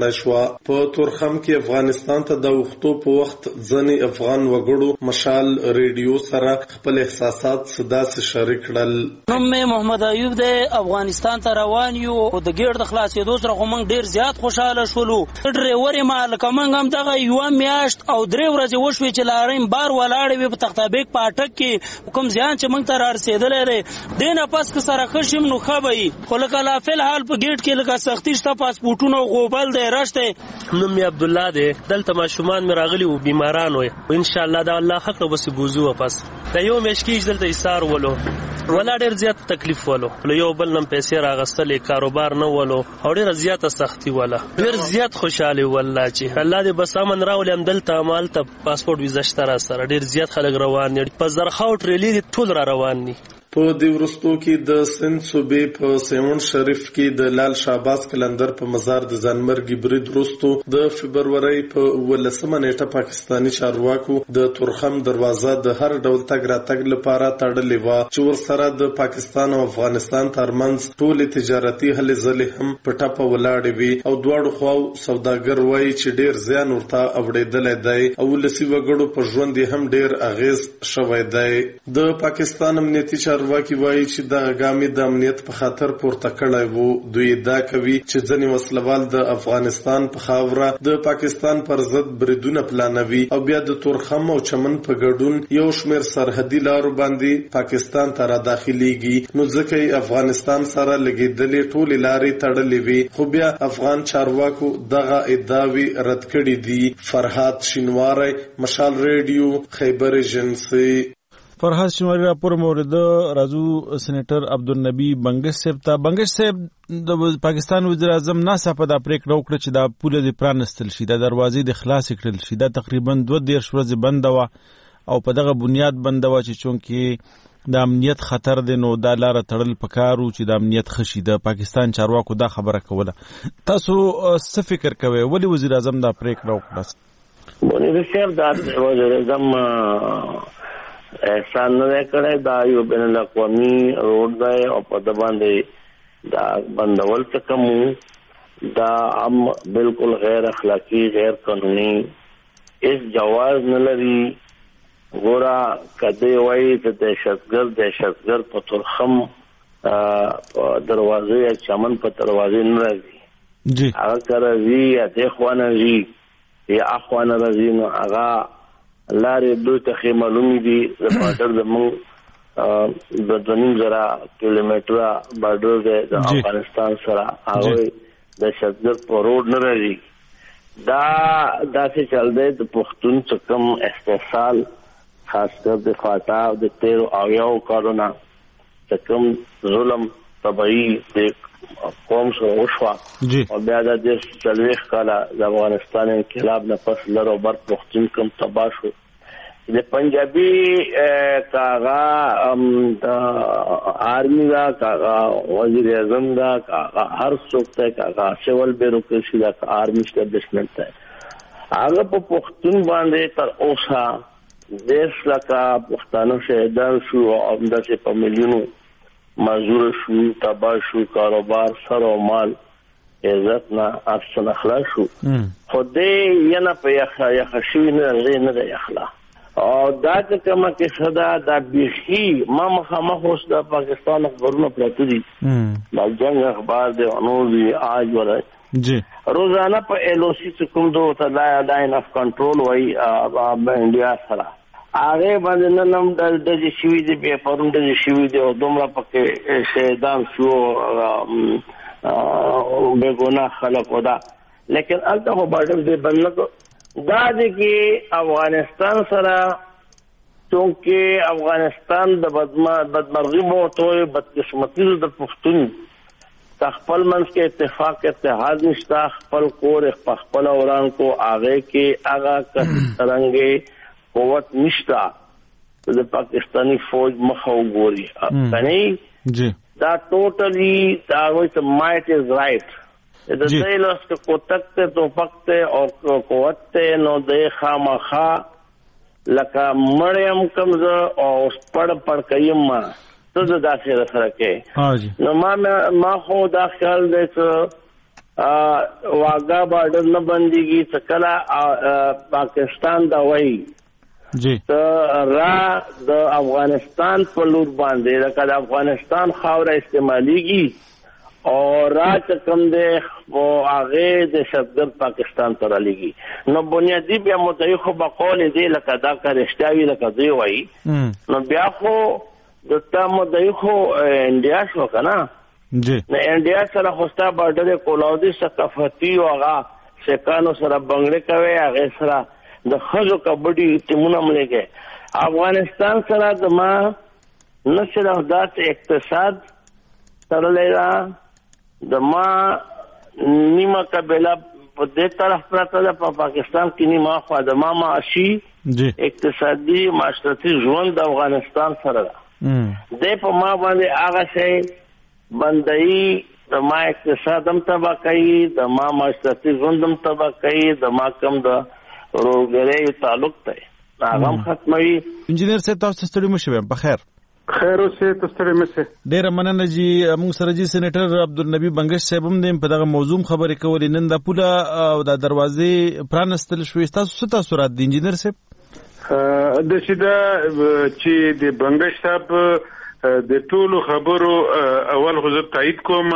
کړای شو. په تورخم کې افغانستان ته د وختو په وخت ځنې افغان وګړو مشال ریډیو سره خپل احساسات صدا سره شریک کړل. نوم مې محمد ایوب دی، افغانستان ته روان یو. د ګیر د خلاصېدو سره خو موږ ډیر زیات خوشاله شولو. ډریور ما لکه موږ هم دغه یو میاشت او درې ورځې وشوې چې لاریم بار ولاړې وي په تختابیک په اټک کې کوم ځان چې موږ ته رارسېدلی دی. دې نه پس که سره ښه شم نو ښه به وي، خو لکه لا فلحال په ګیټ کې لکه سختي شته، پاسپورټونه غوبل دی، رش دی. نوم مې عبدالله دی، دلته ماشومان مې راغلي وو بیماران وو. انشاءالله دا الله حق به بسې بوځو. واپس د یو میاشت کېږي دلته ایثار ولو ولا ډېر زیات تکلیف ولو، له یو بل نه پیسې راغستلې، کاروبار نه ولو او ډېره زیاته سختي وله. ډېر زیات خوشحالي والله چې الله دې بس امن راولي. همدلته همالته پاسپورټ ویزه شته را سره. ډېر زیات خلک روان دي، په زرخه او ټریلي دي ټول را روان دي. په دې وروستو کې د سند صوبې په سیون شریف کې د لال شهباز کلندر په مزار د ځانمرګي برید وروستو د فبرورۍ په ولسمه نیټه پاکستاني چارواکو د تورخم دروازه د هر ډول تګ راتګ لپاره تړلې وه چې ورسره د پاکستان او افغانستان ترمنځ ټولې تجارتي هلې ځلې هم په ټپه ولاړې وي او دواړو خواو سوداګر وایي چې ډېر زیان ورته اوړېدلی دی او ولسي وګړو په ژوند یې هم ډېر اغېز شوی دی. د پاکستان امنیتي چارواکي وایي چې دغه ګام د امنیت په خاطر پورته کړی وو. دوی ادعا کوي چې ځینې وسلوال د افغانستان په خاوره د پاکستان پر ضد بریدونه پلانوي او بیا د تورخم او چمن په ګډون یو شمېر سرحدي لارو باندې پاکستان ته را داخليږي. نو ځکه یې افغانستان سره لګېدلې ټولې لارې تړلې وي، خو بیا افغان چارواکو دغه ادعاوې رد کړې دي. فرهاد شینواری، مشال ریډیو، خیبر ایجنسی. فرهاد شینواری راپور مورد راځو سېنیټر عبدالنبی بنگش صاحب ته. بنگش صاحب د پاکستان وزیر اعظم ناڅاپه دا پریکړه وکړه چې دا پوله دې پرانستل شي، دا دروازې دې خلاصې کړل شي. دا تقریبا دوه دېرش ورځې بنده وه او په دغه بنیاد بنده وه چې چونکې د امنیت خطر دی نو دا لاره تړل پکار و چې د امنیت ښه شي. د پاکستان چارواکو دا خبره کوله. تاسو څه فکر کوئ ولې وزیر اعظم دا پریکړه وکړه؟ منیر صاحب دا وزیر اعظم احسان نه کړی، دا یو بین الاقوامي روډ دی او په د باندې دا بندول څه کوم دا هم بالکل غیر اخلاقی، غیر قانوني، اس جواز نه لري. ګوره کدی وایي چې دهشتګرد دهشتګرد په تورخم دروازې یا چمن په دروازې نه راځي. هغه که راځي یا دې خوا نه راځي یا اخوا نه راځي نو هغه لارې دوی ته ښې معلومې دي. د بارډر زموږ د دوه نیم زره کیلومیټره بارډر دی د افغانستان سره، هغوی دهشتګرد په روډ نه راځي. دا داسې چل دی د پښتون څه کوم استحصال خاص کر د فاټا او د تیرو اویاو کارونه څه کوم ظلم طبعي د قوم سره وشوه او بیا د دې څلوېښت کاله د افغانستان انقلاب نه پس لر او بر پښتون کوم تباه شو. د پنجابي کاغا آرمی دا کاغا وزیر اعظم دا کاغا هر څوک ته کاغا سیول بیوروکراسي دا آرمی اسټابلیشمنټ ته هغه په پښتون باندې تر اوسه دیش لکه پښتانه شهیدان شو او داسې په میلیونو مزدور شو، تباه شو، کاروبار سر او مال عزت نه افسن اخلاق شو. خو دې یې نه په یخه یخه شوي نه دی نه دی یخلا او دا چې کومه کیسه ده دا بیخي ما مخامخ اوس د پاکستان اخبارونه پراته دي، د جنګ اخبار دی نور دی آج ولای جی روزانه په ایل او سی چې کوم دوه ته لاین اف کنټرول وایي د انډیا سره هغه باندې نن هم د دې شوي دي بیا پرون د شوي دي او دومره پکې شهیدان شو بے ګناه خلک ودا. لیکن الته خو بارډر دې بند نه دا دی کې افغانستان سره چونکې افغانستان د بدمرغي موتوي بدقسمتي د پښتون خپل منځ کې اتفاق اتحاد نشته، خپل کور خپل اوران کو هغه کې هغه څنګه قوت نشتا د پاکستانی فوج مخه وګوري کني جی دا ټوټلی دا وایي چې مایټ از رائټ د دې لاس کې کوتک ته توپک ته او قوت ته نو د خامخا لکه مړیم کمزه او پړ پړ کيم ما ته دا څه سره کې ها جی نو ما ما خو دا خیال دې چې واګا بارډر نه بنديږي څکلا پاکستان دا وایي جی ته را د افغانستان په لور باندې لکه د افغانستان خاوره استعماليږي او را کم دې او هغه د شدت پاکستان ته رالیږي نو بنیادی بیا متعلق په قول دې لکه دا کارشتاوی لکه دی وایي نو بیا خو د تاسو متعلق انډیا شو کنه جی نو انډیا سره خوستا بارډر کولاودي ثقافتي او هغه سکانو سره بنگړې کوي هغه سره د خزو کبډي ټیمونه ملګری افغانستان سره د ما نشره دات اقتصاد سره لیدا د ما نیمه قبیله په دې طرف پراته ده په پاکستان کې نیمه خو د ما معاشي اقتصادي معاشرتي ژوند د افغانستان سره ده د په ما باندې هغه شی بندي د ما اقتصاد هم تبا کوي د ما معاشرتي ژوند هم تبا کوي د ما کم د روغره تعلق ته هغه ختموي. انجینر صاحب تاسو ستړي مشوي په خیر خیر اوسه تاسو ستړي مشه ډیر مننه جی موږ سره جی سېنیټر عبدالنبی بنگش صاحب هم دیم په دغه موضوع خبرې کولې نن د پوله او د دروازې پرانستل شوې تاسو څه تاسو را دي انجینر صاحب د شیدا چې د بنگش صاحب د ټولو خبرو اول خو زه تایید کوم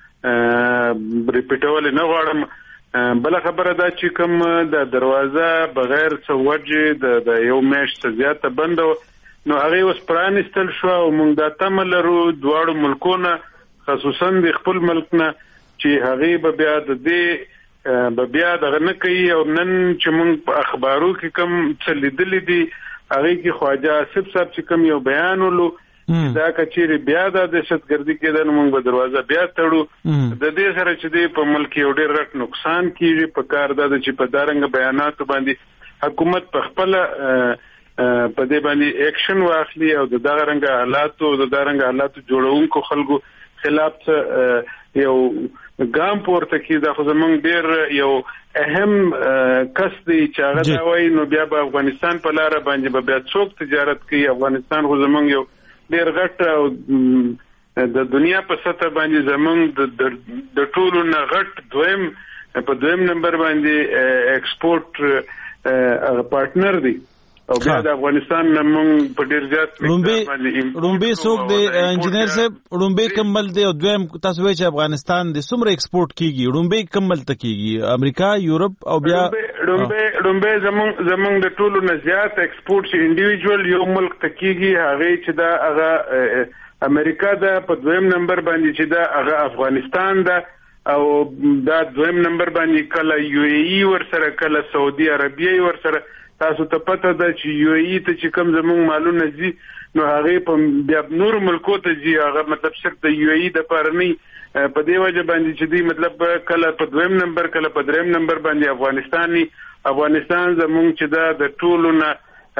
ریپیټول نه غواړم بل خبره دا چې کوم د دروازه بغیر څه وجه د یو میاشت زیاته بند نو هغه اوس پرانستل شو او موږ د تمل لرو دواړو ملکونو خصوصا د خپل ملک نه چې هغه به بیا د دې به بیا دغه نه کوي او نن چې موږ په اخبارو کې کوم څه لیدلې دي هغه کې خواجه آصف صاحب چې کوم یو بیان ولو دا کچېری بیا د دهشتګردي کېدل موږ به دروازه بیا تړو د دې سره چې دی په ملک یو ډېر رټ نقصان کیږي په کار د چې په دارنګ بیاناتو باندې حکومت په خپل په دې باندې اکشن واخلي او د دغه رنګ حالاتو د دغه حالاتو جوړونکو خلکو خلاف یو ګام پورته کړي دا خو زمونږ ډېر یو اهم کس دی چې هغه دا وایي نو بیا په افغانستان په لار باندې به بیا څوک تجارت کوي افغانستان خو زمونږ یو ډېر غټ او د دنیا په سطح باندې زمونږ د ټولو نه غټ دویم په دویم نمبر باندې ایکسپورټ پارټنر دی او بیا د افغانستان نمونږ په ډېر زیات باندې رومبي څوک دی انجینر صاحب رومبي کمل دی او دویم تاسو وایئ چې افغانستان د څومره ایکسپورټ کیږي رومبي کمل ته کیږي امریکا یورپ او بیا رومبي رومبي زمونږ زمونږ د ټولو نه زیات ایکسپورټ چې انډیویډوال یو ملک ته کیږي هغه چې دا هغه امریکا ده په دویم نمبر باندې چې دا هغه افغانستان ده او دا دویم نمبر باندې کله یو ای ای ور سره کله سعودي عربیه ور سره تاسو ته پته ده چې یو ای ته چې کوم زموږ مالونه ځي نو هغه په بیا نور ملکو ته ځي هغه مطلب صرف د یو ای د پاره نه په دې وجه باندې چې دی مطلب کله په دویم نمبر کله په دریم نمبر باندې افغانستاني افغانستان زموږ چې دا د ټولو نه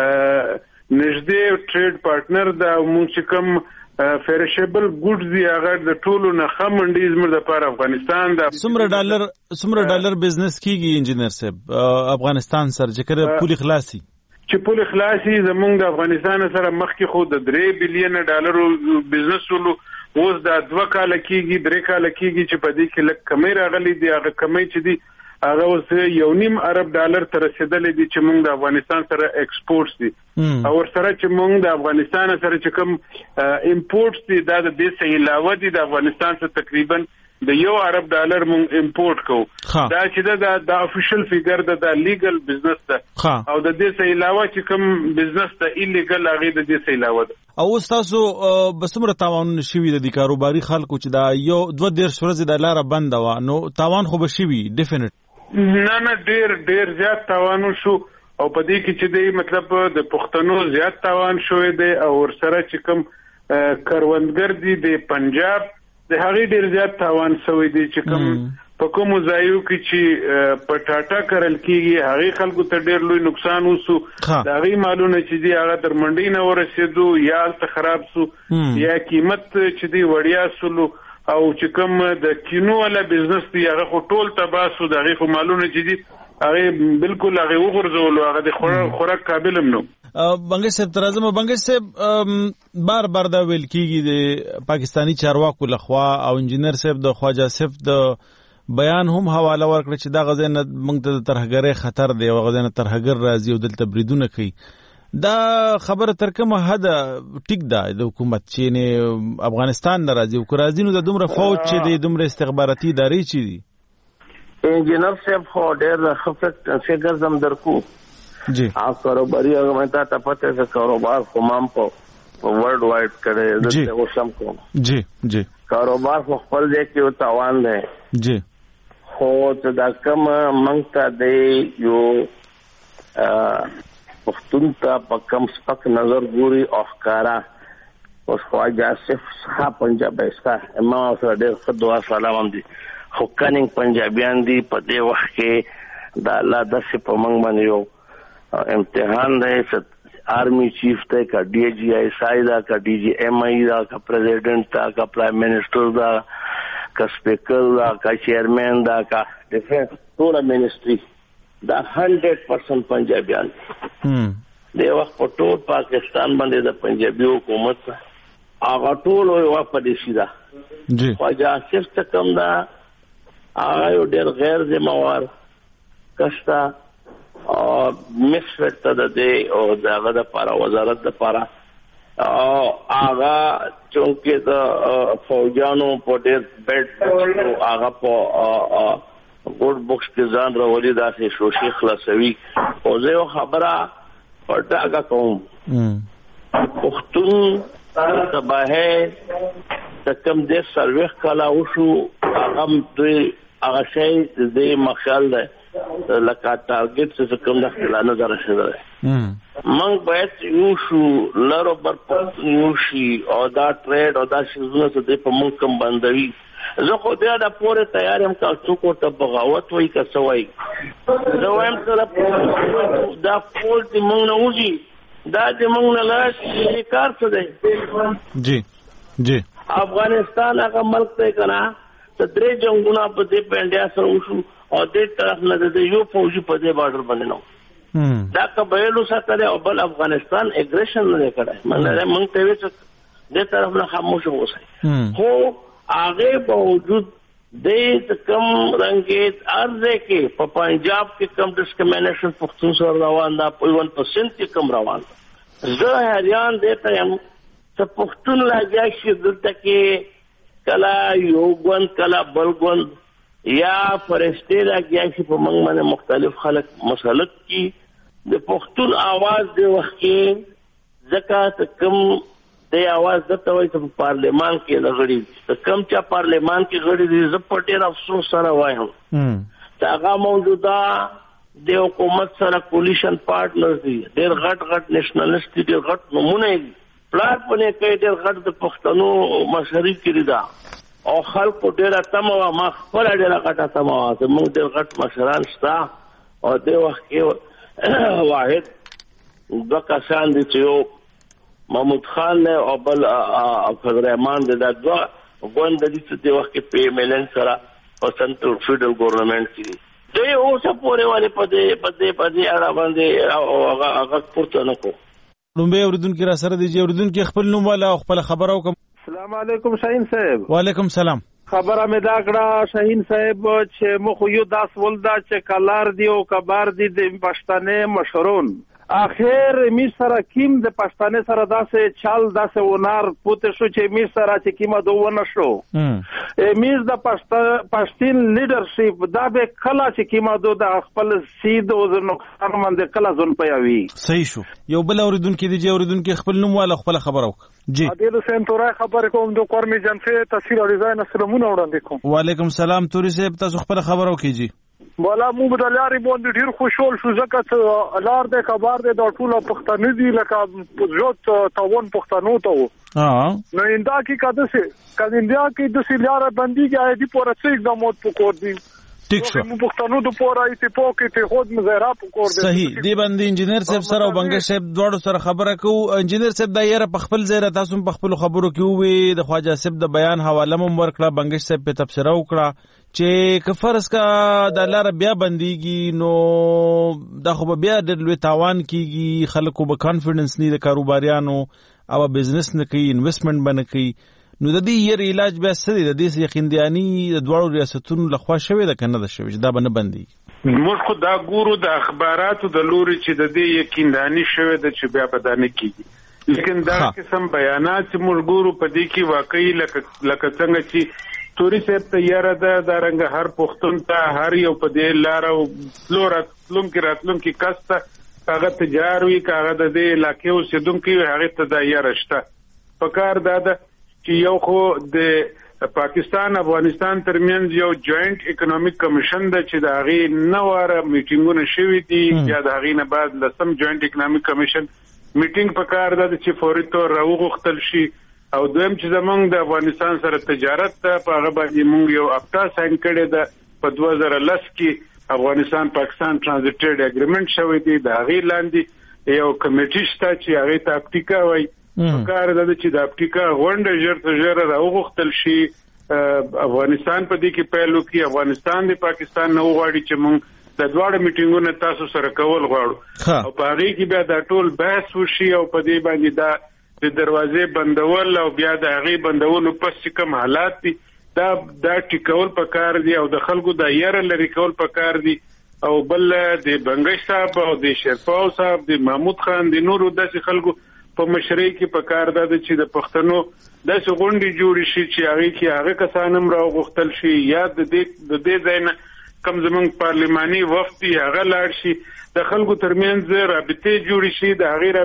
نږدې ټریډ پارټنر دا موږ چې کوم فیرشبل ګوډز دی هغه د ټولو نه خمنډي زموږ لپاره افغانستان دا څومره ډالر څومره ډالر بزنس کیږي انجینر صاحب افغانستان سره چې کړه پولی خلاصي چې پولی خلاصي زموږ د افغانستان سره مخکې خو د درې بلین ډالرو بزنس ولو اوس دا دوه کال کېږي درې کال کېږي چې په دې کې لږ کمی راغلي دي هغه کمی چې دي هغه اوس یو نیم ارب ډالر ته رسیدلې دي چې موږ د افغانستان سره ایکسپورټس دي او ورسره چې موږ د افغانستان سره چې کوم امپورټس دي دا د دې څخه علاوه دي د افغانستان څخه تقریبا د یو ارب ډالر موږ امپورټ کوو دا چې دا د افیشل فیګر ده د لیګل بزنس ده او د دې څخه علاوه چې کوم بزنس ته ایلیګل هغه د دې څخه علاوه ده او تاسو بسمره تاوان شوي د کاروباري خلکو چې دا یو دوه ډیر ورځې د لار بند و نو تاوان خو به شوي ډیفینټ نه نه ډیر ډیر زیات تاوان شو او په دې کې چې دی مطلب د پښتنو زیات تاوان شوی دی او ورسره چې کوم کروندګر دي د پنجاب د هغې ډیر زیات تاوان شوی دی چې کوم په کومو ځایو کې چې پټاټا کرل کېږي هغې خلکو ته ډیر لوی نقصان وسو د هغې مالونه چې دي هغه تر منډۍ نه ورسېدو یا هلته خراب سو یا قیمت چې دی وړیا سولو او چې کوم د کینو والا بزنس دی هغه خو ټول تباه سو د هغې خو مالونه چې دي هغې بالکل هغې وغورځولو هغه د خوراک قابل هم نو بنگش صاحب ترازم بنگش صاحب بار بار دا ویل کیږي د پاکستانی چارواکو لخوا او انجینر صاحب د خواجه صاحب د بیان هم حواله ورکړه چې دا غزنه موږ ته ترهګرۍ خطر دی او غزنه ترهګر راځي او دلته بریدونه کوي. دا خبره تر کومه حد ټیک ده د حکومت چې نه افغانستان نه راځي او راځي نو د دومره فوج چې د دومره استخباراتي ادارې چې دي. انجینر صاحب خو ډېر خفت فکر زم درکو جی آپ کاروباری اگر میں تا پتہ ہے کاروبار کو مام کو ورلڈ وائڈ کرے جی وہ سم کو جی جی کاروبار خو خپل دې کې او تاوان ده جی خو ته دا کوم منګه دی یو پختون ته په کم سپک نظر ګوري او ښکارا اوس خواجه صف ښه پنجابي استا ما سره ډېر خدوا سلام هم دي خو کننګ پنجابیان دي په دې وخت کې دا الله داسې په منګ باندې یو امتحان دی آرمی چیف ته کا ڈی جی آئی سائی دا کا ڈی جی ایم آئی دا کا پریزیڈنٹ دا کا پرائم منسٹر دا کا سپیکر دا کا چیئرمین دا کا ڈیفنس ټول منسٹری دا ہنڈریڈ پرسنٹ پنجابیان دی وخت په ټول پاکستان باندې د پنجابي حکومت هغه ټول یو په دې شیدا جی خواجه صرف کم دا هغه یو ډېر غیر ذمہوار کستا او مسفت ته د دې او دغه د لپاره وزارت د لپاره او هغه چونکه د فوجانو په ډېر بیډ هغه په ګوډ بوکس کې ځان راولي داسې شوشي خلاصوي او زه خبره پټاګه کوم پښتون تباهه تکم دې سرویخ کلا وشو هغه دوی هغه شی دې مخال ده لکه ټارګټ څه کوم د خپل نظر شته موږ باید یو شو لارو بر یو شي او دا ټریډ او دا شیزونه څه په موږ کوم باندې زه خو بیا د پوره تیار یم کا څوک ته بغاوت وای کا سوای زه وایم سره دا فول دې موږ نه وځي دا دې موږ نه لاس کار څه دی جی جی افغانستان هغه ملک ته کنا ته درې جنگونه په دې پنډیا سره وشو او دې طرف نه د یو فوجي په دې بارډر باندې نو دا قبایلو سره او بل افغانستان اګریشن نه کړای مله موږ ته وڅ دې طرف نه خاموش اوسئ خو هغه باوجود دې کم رنګیت ارزه کې په پنجاب کې کم ډسکریمینیشن پښتون سره روان دا په ون پرسنټ کې کم روان زه هریان دې ته هم چې پښتون لاګیا شي دلته کې کلا یو ګوند کلا بل ګوند یا فرشته لاګیا شي په موږ باندې مختلف خلک مسلط کی د پښتون आवाज د وخت کې زکات کم د आवाज د توي په پارلیمان کې لغړي کم چې پارلیمان کې غړي دي زپټیر افسوس سره وایم چې هغه موجوده د حکومت سره کولیشن پارټنر دي ډېر غټ غټ نېشنلست دي ډېر غټ نمونه دي پلان پنه کوي ډېر غټ د پښتنو مشري کړی دا او خلکو ډېر تمه ما خپل ډېر غټه تمه چې موږ ډېر غټ مشران شتا او د وخت کې واحد د کسان دي چې محمود خان او بل فضل الرحمن د دغه غوند د دې وخت کې پی ملن سره او سنټرل فیډرل ګورنمنت کې دوی اوسه پورې والے پدې پدې پدې اړه باندې هغه هغه پورته نه کو لومبه اوردونکو را سره دي اوردونکو خپل نوم والا خپل خبرو کوم السلام علیکم شاهین صاحب وعلیکم سلام خبره مې دا کړه شاهین صاحب چې مخ یو داس ولدا چې کلار دی او کبار دی د پښتنې مشرون اخر می سره کیم د پښتنې سره داسې چال داسې ونار پوت شو چې می سره چې کیمه دوه شو میز د پښتون لیډرشپ دا به کلا چې کیمه دوه د خپل سید او نقصان باندې کلا ځون پیاوي صحیح شو یو بل اوریدونکو دی اوریدونکو خپل نوم والا خپل خبرو جی عادل حسین تورای خبر کوم د قرمی جنفه تفسیر او ډیزاین سلامونه وړاندې کوم وعلیکم سلام توري صاحب تاسو خپل خبرو کیږي والا مو بدلاري باندې ډیر خوشحال شو ځکه چې لار د خبر د ټول پښتنې دی لکه جوت تاون پښتنو ته ها نو اندا کې کده سي کله انډیا کې د سیلاره بندي کې دي پورې څه اقدامات وکړ دي ٹھیک شو مو پښتنو د پورې اتفاق کې ته خود مزرا وکړ دي صحیح دی باندې انجنیر صاحب سره او بنګ صاحب دواړو سره خبره کو انجنیر صاحب د یاره په خپل ځای تاسو په خپل خبرو کې وې د خواجه صاحب د بیان حواله مم ورکړه بنګ صاحب په تفسیر وکړه چې کفرس کا د لار بیا بنديږي نو دا خو بیا د لوی تاوان کیږي خلکو به کانفیډنس نه د کاروباریانو او بزنس نه کوي انویسټمنٹ باندې کوي نو د دې یې علاج بیا څه دی؟ د دې یقیندیاني د دواړو ریاستونو لخوا شوی ده کنه ده شوی دا به نه بندي؟ موږ خو دا ګورو د اخباراتو د لوري چې د دې یقیندیاني شوی ده چې بیا به دا نه کیږي، لیکن دا قسم بیانات چې موږ ګورو په دې کې واقعي لکه لکه څنګه چې توري صاحب ته یاره ده دا رنګ هر پښتون ته هر یو په دې لاره تلو راتلونکي راتلونکي کس ته هغه تجار وي که هغه د دې علاقې اوسېدونکی وي هغې ته دا یاره شته. په کار دا ده چې یو خو د پاکستان افغانستان ترمنځ یو جوائنٹ اکنامک کمیشن ده چې د هغې نه واره میټینګونه شوي دي یا د هغې نه بعد لسم جوائنٹ اکنامک کمیشن میټینګ په کار ده چې فوري طور راوغوښتل شي. او دویم چې زمونږ د افغانستان سره تجارت ته په هغه باندې موږ یو اپتا ساین کړی ده په دوه زره لس کې افغانستان پاکستان ټرانزیټ اګریمنټ شوی دی، د هغې لاندې یو کمیټي شته چې هغې ته اپټیکا وایي. په کار ده چې د اپټیکا غونډه ژر تر ژره راوغوښتل شي، افغانستان په دې کې پیل وکړي، افغانستان د پاکستان نه وغواړي چې موږ د دواړو میټینګونه تاسو سره کول غواړو او په هغې کې بیا دا ټول بحث وشي او په دې باندې دا د دروازې بندول او بیا د هغې بندولو پس چې کوم حالات دي دا دا ټیکول په کار دي او د خلکو دا یره لرې کول په کار دي. او بل د بنګش صاحب او د شیرپاو صاحب د محمود خان د نورو داسې خلکو په مشرۍ کې په کار ده چې د پښتنو داسې غونډې جوړې شي چې هغې کې هغه کسان هم راوغوښتل شي یا د دې د دې ځای نه کم زمونږ پارلماني وفد دی هغه لاړ شي، د خلکو ترمنځ رابطې جوړې شي، د هغې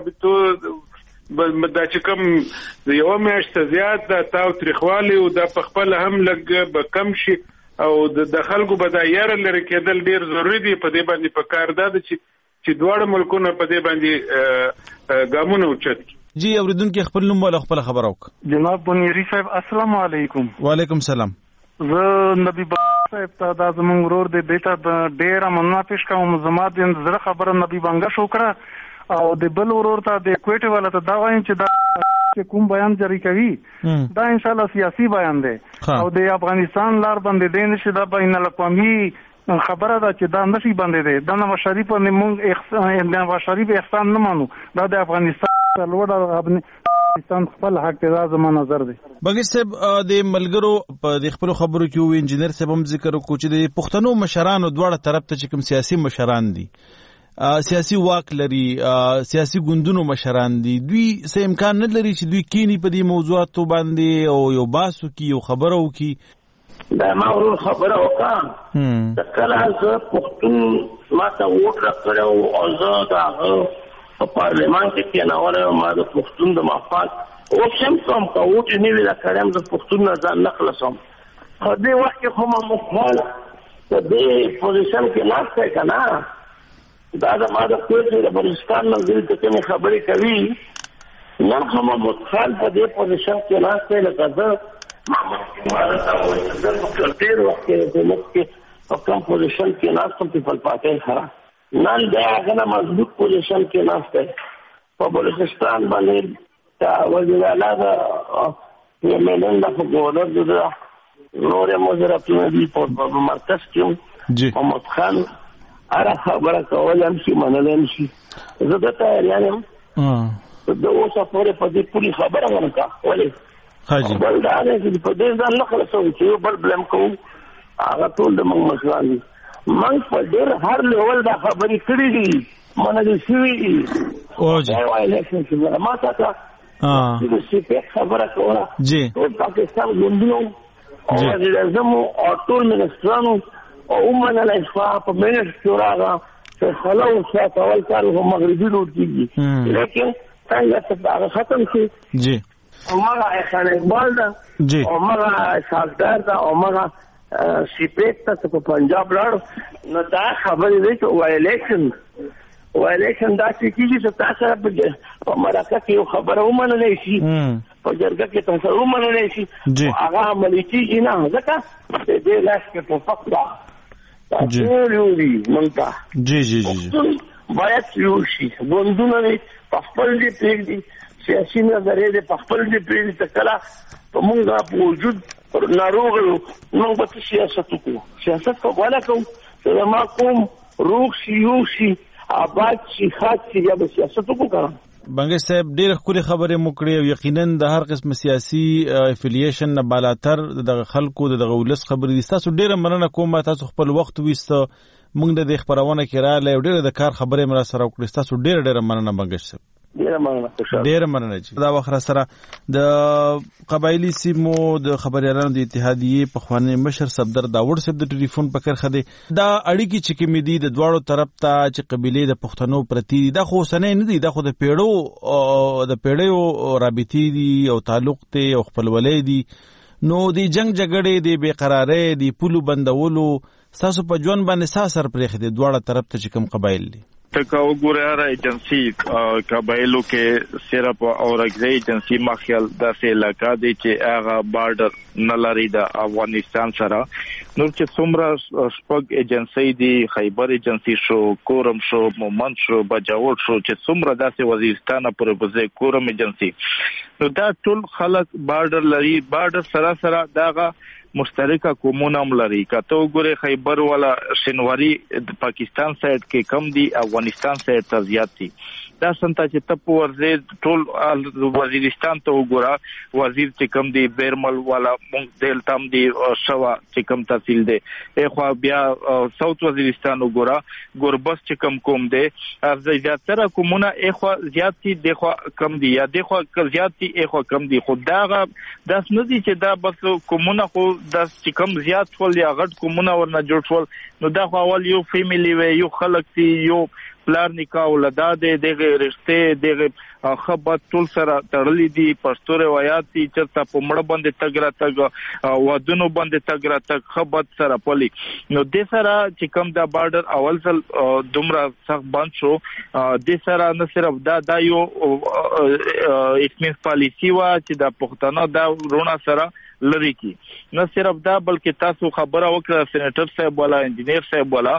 رابطو دا چې کوم د یوه میاشت زیات دا تاو تریخوالی او دا په خپله هم لږ به کم شي او د خلکو به دا یاره لرې کېدل ډېر ضروري دي. په دې باندې په کار دا ده چې چې دواړه ملکونه په دې باندې ګامونه اوچت کړي. جی اورېدونکي خپل نوم ولا خپله خبره وکړه. جناب بنيري صاحب السلام علیکم. وعلیکم سلام. زه نبی صاحب ته دا زمونږ ورور دی دی ته ډېره مننه پیش کوم، زما د زړه خبره نبی بنګش وکړه او د بل ورور ته د کویټې والا ته دا وایم چې دا کوم بیان جاری کوي دا انشاءالله سیاسي بیان دی او د افغانستان لار باندې دی نشي، دا بین الاقوامي خبره ده چې دا نشي باندې دی. دا نواز شریف باندې موږ نواز شریف احسان نه مانو، دا د افغانستان لوړ پاکستان خپل حق ته زما نظر دی. بګی صاحب د ملګرو په د خپل خبرو کې و انجنیر صاحب هم ذکر وکړو چې د پښتنو مشرانو دواړه طرف ته چې کوم سیاسي مشران دي، سیاسي واک لري، سیاسي ګوندونو مشران دي، دوی څه امکان نه لري چې دوی کینی په دې موضوعاتو باندې او یو باسو کې یو خبره وکړي؟ دا ما ورو خبره وکړه د کله زه پښتون ما ته ووټ راکړی او زه د هغه په پارلمان کې کېنولی ما د پښتون د مفاد اوس هم کوم که ووټ یې نه وي راکړی هم د پښتون نه ځان نه خلاصوم. په دې وخت کې خو محمود خان په دې پوزیشن کې ناست دی که نه، دا زما د کویټې د بلوچستان ملګري ته کومې خبرې کوي، نن خو محمود خان په دې پوزیشن کې ناست دی لکه زه محمد ته وایي زه په ډېر وخت کې حکومت کې په کوم پوزیشن کې ناست یم چې فلپاتۍ خره نن د هغه نه مضبوط پوزیشن کې ناست دی. په بلوچستان باندې د وزیر اعلی د ایم ایل این د گورنر د نور وزارتونه دي په مرکز کې محمد خان هره خبره کولی هم شي منلی هم شي. زه د تیاریان یم د اوسه پورې په دې پورې خبره ونه کړه. ولې بل دا دی چې په دې ځان نه خلاصوم چې یو بل بلیم کوو، هغه ټول د موږ مشران دي. موږ په ډېر هر لیول دا خبرې کړې دي، منلې شوي دي. دا یو الیکشن چې ما ته کړه د سپیک خبره کوله ټول پاکستان ګوندونو او وزیر اعظم او ټول منسټرانو او ومنله شوه په منټ کې راغله چې خلا وساته اول کار خو مغربي لور کېږي، لیکن څنګه چې هغه ختم شي هماغه احسان اقبال ده او هماغه اسحاقدار ده او هماغه سپیک ته په پنجاب لاړ نو دا خبرې دی چې وایلیشن وایلیشن داسې کېږي چې تا سره په مرکه کې یو خبره ومنلی شي، په جرګه کې تا سره ومنلی شي، هغه عملي کېږي نه، ځکه د دې لاس کې ټوپک ده. دا ټول یو دي موږ ته پښتون باید یو شي، ګوندونه دي په خپل دي پرېږدي، سیاسي نظریې دي په خپل دي پرېږدي، ته کله په موږ په وجود ناروغ یو موږ به څه سیاست وکړو؟ سیاست خو غوله کوو چې زما قوم روغ شي، یو شي، آباد شي، ښاد شي، یا به سیاست وکړو که نه؟ بنګ صاحب ډېر خوري خبرې مو کړې او یقینا د هر قسم سیاسي افیلیشن نه بالاتر د خلکو د ولس خبرې دي. تاسو ډېره مننه کوم، تاسو خپل وخت ویسته موږ د خبرونه کې رااله او ډېر د کار خبرې مر سره وکړې. تاسو ډېر ډېر مننه بنګ صاحب. ډېر مننه خوشاله. ډېر مننه چې دا وخت سره د قبایلی سیمو د خبريالانو د اتحادیې په خوانی مشر صفدر داوود صاحب د ټلیفون په کرخه دي. دا اړیکی چې کوم دي د دواړو طرف ته چې قبيله د پښتنو پرتی دا خو سنې نه دي، دا خو د پیړو د پیړو رابطې دي او تعلق ته او خپلولې دي. نو د جنگ جګړې د بیقرارۍ د پولو بندولو تاسو په ژوند باندې ساسر پرېخ دي دواړه طرف ته چې کوم قبایل دي. تکا وګوره هر ایجنسی قبایلو کې صرف اورګزی ایجنسی مخیل داسې علاقہ دی چې هغه بارډر نه لري د افغانستان سره. نور چې څومره شپږ ایجنسی دي، خیبر ایجنسی شو، کورم شو، مومند شو، بجاوت شو، چې څومره داسې وزیرستان پورې بځای کورم ایجنسی، نو دا ټول خلک بارډر لري. بارډر سره سره داغه مشترکه کومونه هم لري. کته وګوره خیبر والا شنواری د پاکستان سایډ کې کم دي، افغانستان سایډ ته زیات دي. دا سنتا چې تپ ورزه ټول وزیرستان ته وګوره، وزیر چې کم دی بیرمل والا مونږ دل تام دی شوا چې کم تحصیل دی. اخوا بیا ساوث وزیرستان وګوره، ګوربس چې کم کوم دی، زیاتره کومونه اخوا زیات دي، دغه کم دي، یا دغه زیات دي اخوا کم دي. خو دا داس نه دي چې دا بس کومونه خو د چې کم زیات ول یا غټ کومونه ورنه جوړ شول. نو دا خو اول یو فیملی وی، یو خلک دي، یو پلار نکاح ولادت دغه رشته دغه خبرت ټول سره تړلې دي. پښتو روایت دي چې په مړ باندې تګرا تګ ودونو باندې تګرا تګ خبرت سره پلي. نو د سره چې کوم دا بارډر اول ځل دومره سخت بند شو، د سره نه صرف دا دا یو اټمنس پالیسی وا چې د پښتنو دا رونه سره لری کی. نه صرف دا بلکې تاسو خبره وکړه سېنیټر صاحب والا، انجینیر صاحب والا،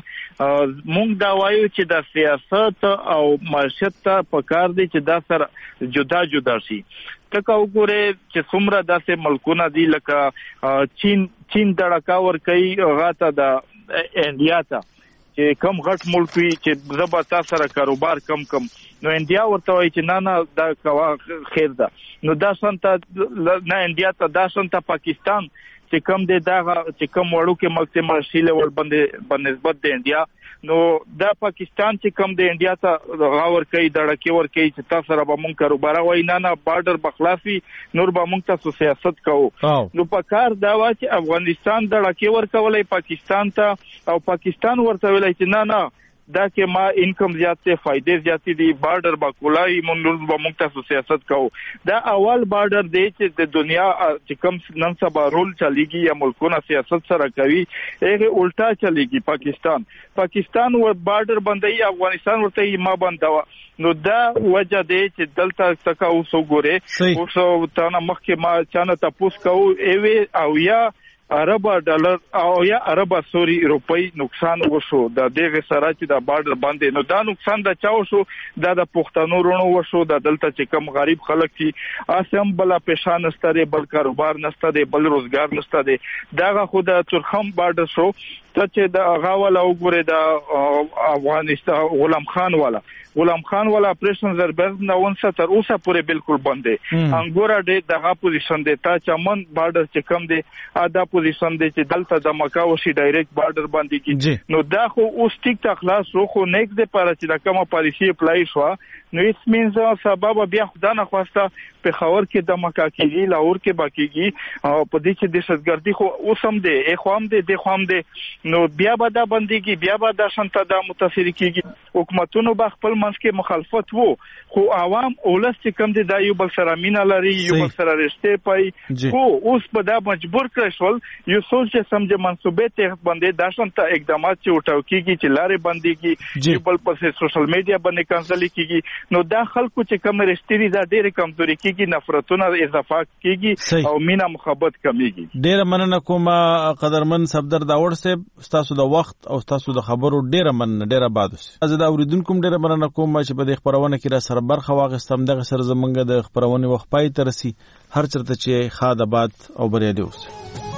مونږ دا وایو چې د سیاست او معیشت ته پکار دي چې دا سره جدا جدا شي. تکه وګوره چې څومره داسې ملکونه دي لکه چین چین دړکا ور کوي غاته د انډیا ته چې کم غټ ملک وي چې زبا تاسو سره کاروبار کم کم، نو انډیا ورته وایي چې نه نه دا کوا خیر ده. نو دا سنت نه انډیا ته دا سنت پاکستان چې کم دی دا چې کم وړو کې مکتب مرشیله ور باندې بنسبت دی انډیا. نو دا پاکستان چې کم دی انډیا ته غاور کوي، دړکی ور کوي چې تاسو سره به مونږ کاروبار وای، نه نه بارډر بخلافي نور به مونږ تاسو سیاست کوو. نو په کار دا و چې افغانستان دړکی ور کولای پاکستان ته، او پاکستان ورته ویلای چې نه نه دا کې ما انکم زیات ته فائدې زیات دي، بارډر باکولای مونږ به مونږ تاسو سیاست کوو. دا اول بارډر دی چې د دنیا چې کم نن سبا رول چلیږي یا ملکونه سیاست سره کوي، هغه الټا چلیږي. پاکستان پاکستان ور بارډر بندي، افغانستان ورته ما بندوا. نو دا وجه دی چې دلته څخه اوس وګوره اوس تاسو مخکې ما چانه تاسو کوو ایوي او یا عربا ډالر او یا عربا سوري روپۍ نقصان وشو د دغه سره چې د بارډر باندې. نو دا نقصان د چاو شو، دا د پښتنو رونو وشو، د دلته چې کم غریب خلک دي اسم بلا پېښه نشته دی، بل کاروبار نشته دی، بل روزګار نشته دی. داغه خو د ترخم بارډر شو چې د غاول او ګوره د افغانستان غلام خان والا غلام خان والا اپریشن زربز نه ونسه تر اوسه پورې بالکل بند دی. انګورا دې دغه پوزیشن دی تا چمن بارډر چې کم دی ادا پوزیشن دی چې دلته د مکه وشي ډایرکټ بارډر باندې کی. نو دا خو اوس ټیک ټاک خلاص شو، خو نیکس د پر چې د کومه پالیسی اپلای شو. نو ایت مینز سبب بیا خدای نه خواسته په خاور کې د مکه کېږي، لاهور کې باقیږي، او په دې چې د شتګردي خو اوسم دی اخوام دی د خوام دی. نو بیا به دا بنديږي، بیا به دا شنته دا متاثر کیږي. حکومتونو به خپل منځ کې مخالفت وو، خو عوام اولس چې کم دي دا یو بل سره مینا لري، یو بل سره رشته پي. خو اوس په دا مجبور کړ شول یو سوچ سمجه منسوبه ته باندې دا شنته اقدامات چې وټاو کیږي چې لارې بنديږي، یو بل په سوشل میډیا باندې کانسل کیږي. نو دا خلکو چې کم رشتي دا ډېر کمزوري کیږي، نفرتونه اضافه کیږي او مینا محبت کمیږي. ډېر مننه کوم قدرمن صفدر داوود صاحب، تاسو د وخت او تاسو د خبرو ډېر مننه، ډېر آباد اوسئ. از دا اوریدونکو ډېر مننه کوم چې په دې خبرونه کې را سره برخه واغستم. دغه سره زمونږ د خبرونه وخت پای ترسي، هر چرته چې خاد آباد او بریالي اوسئ.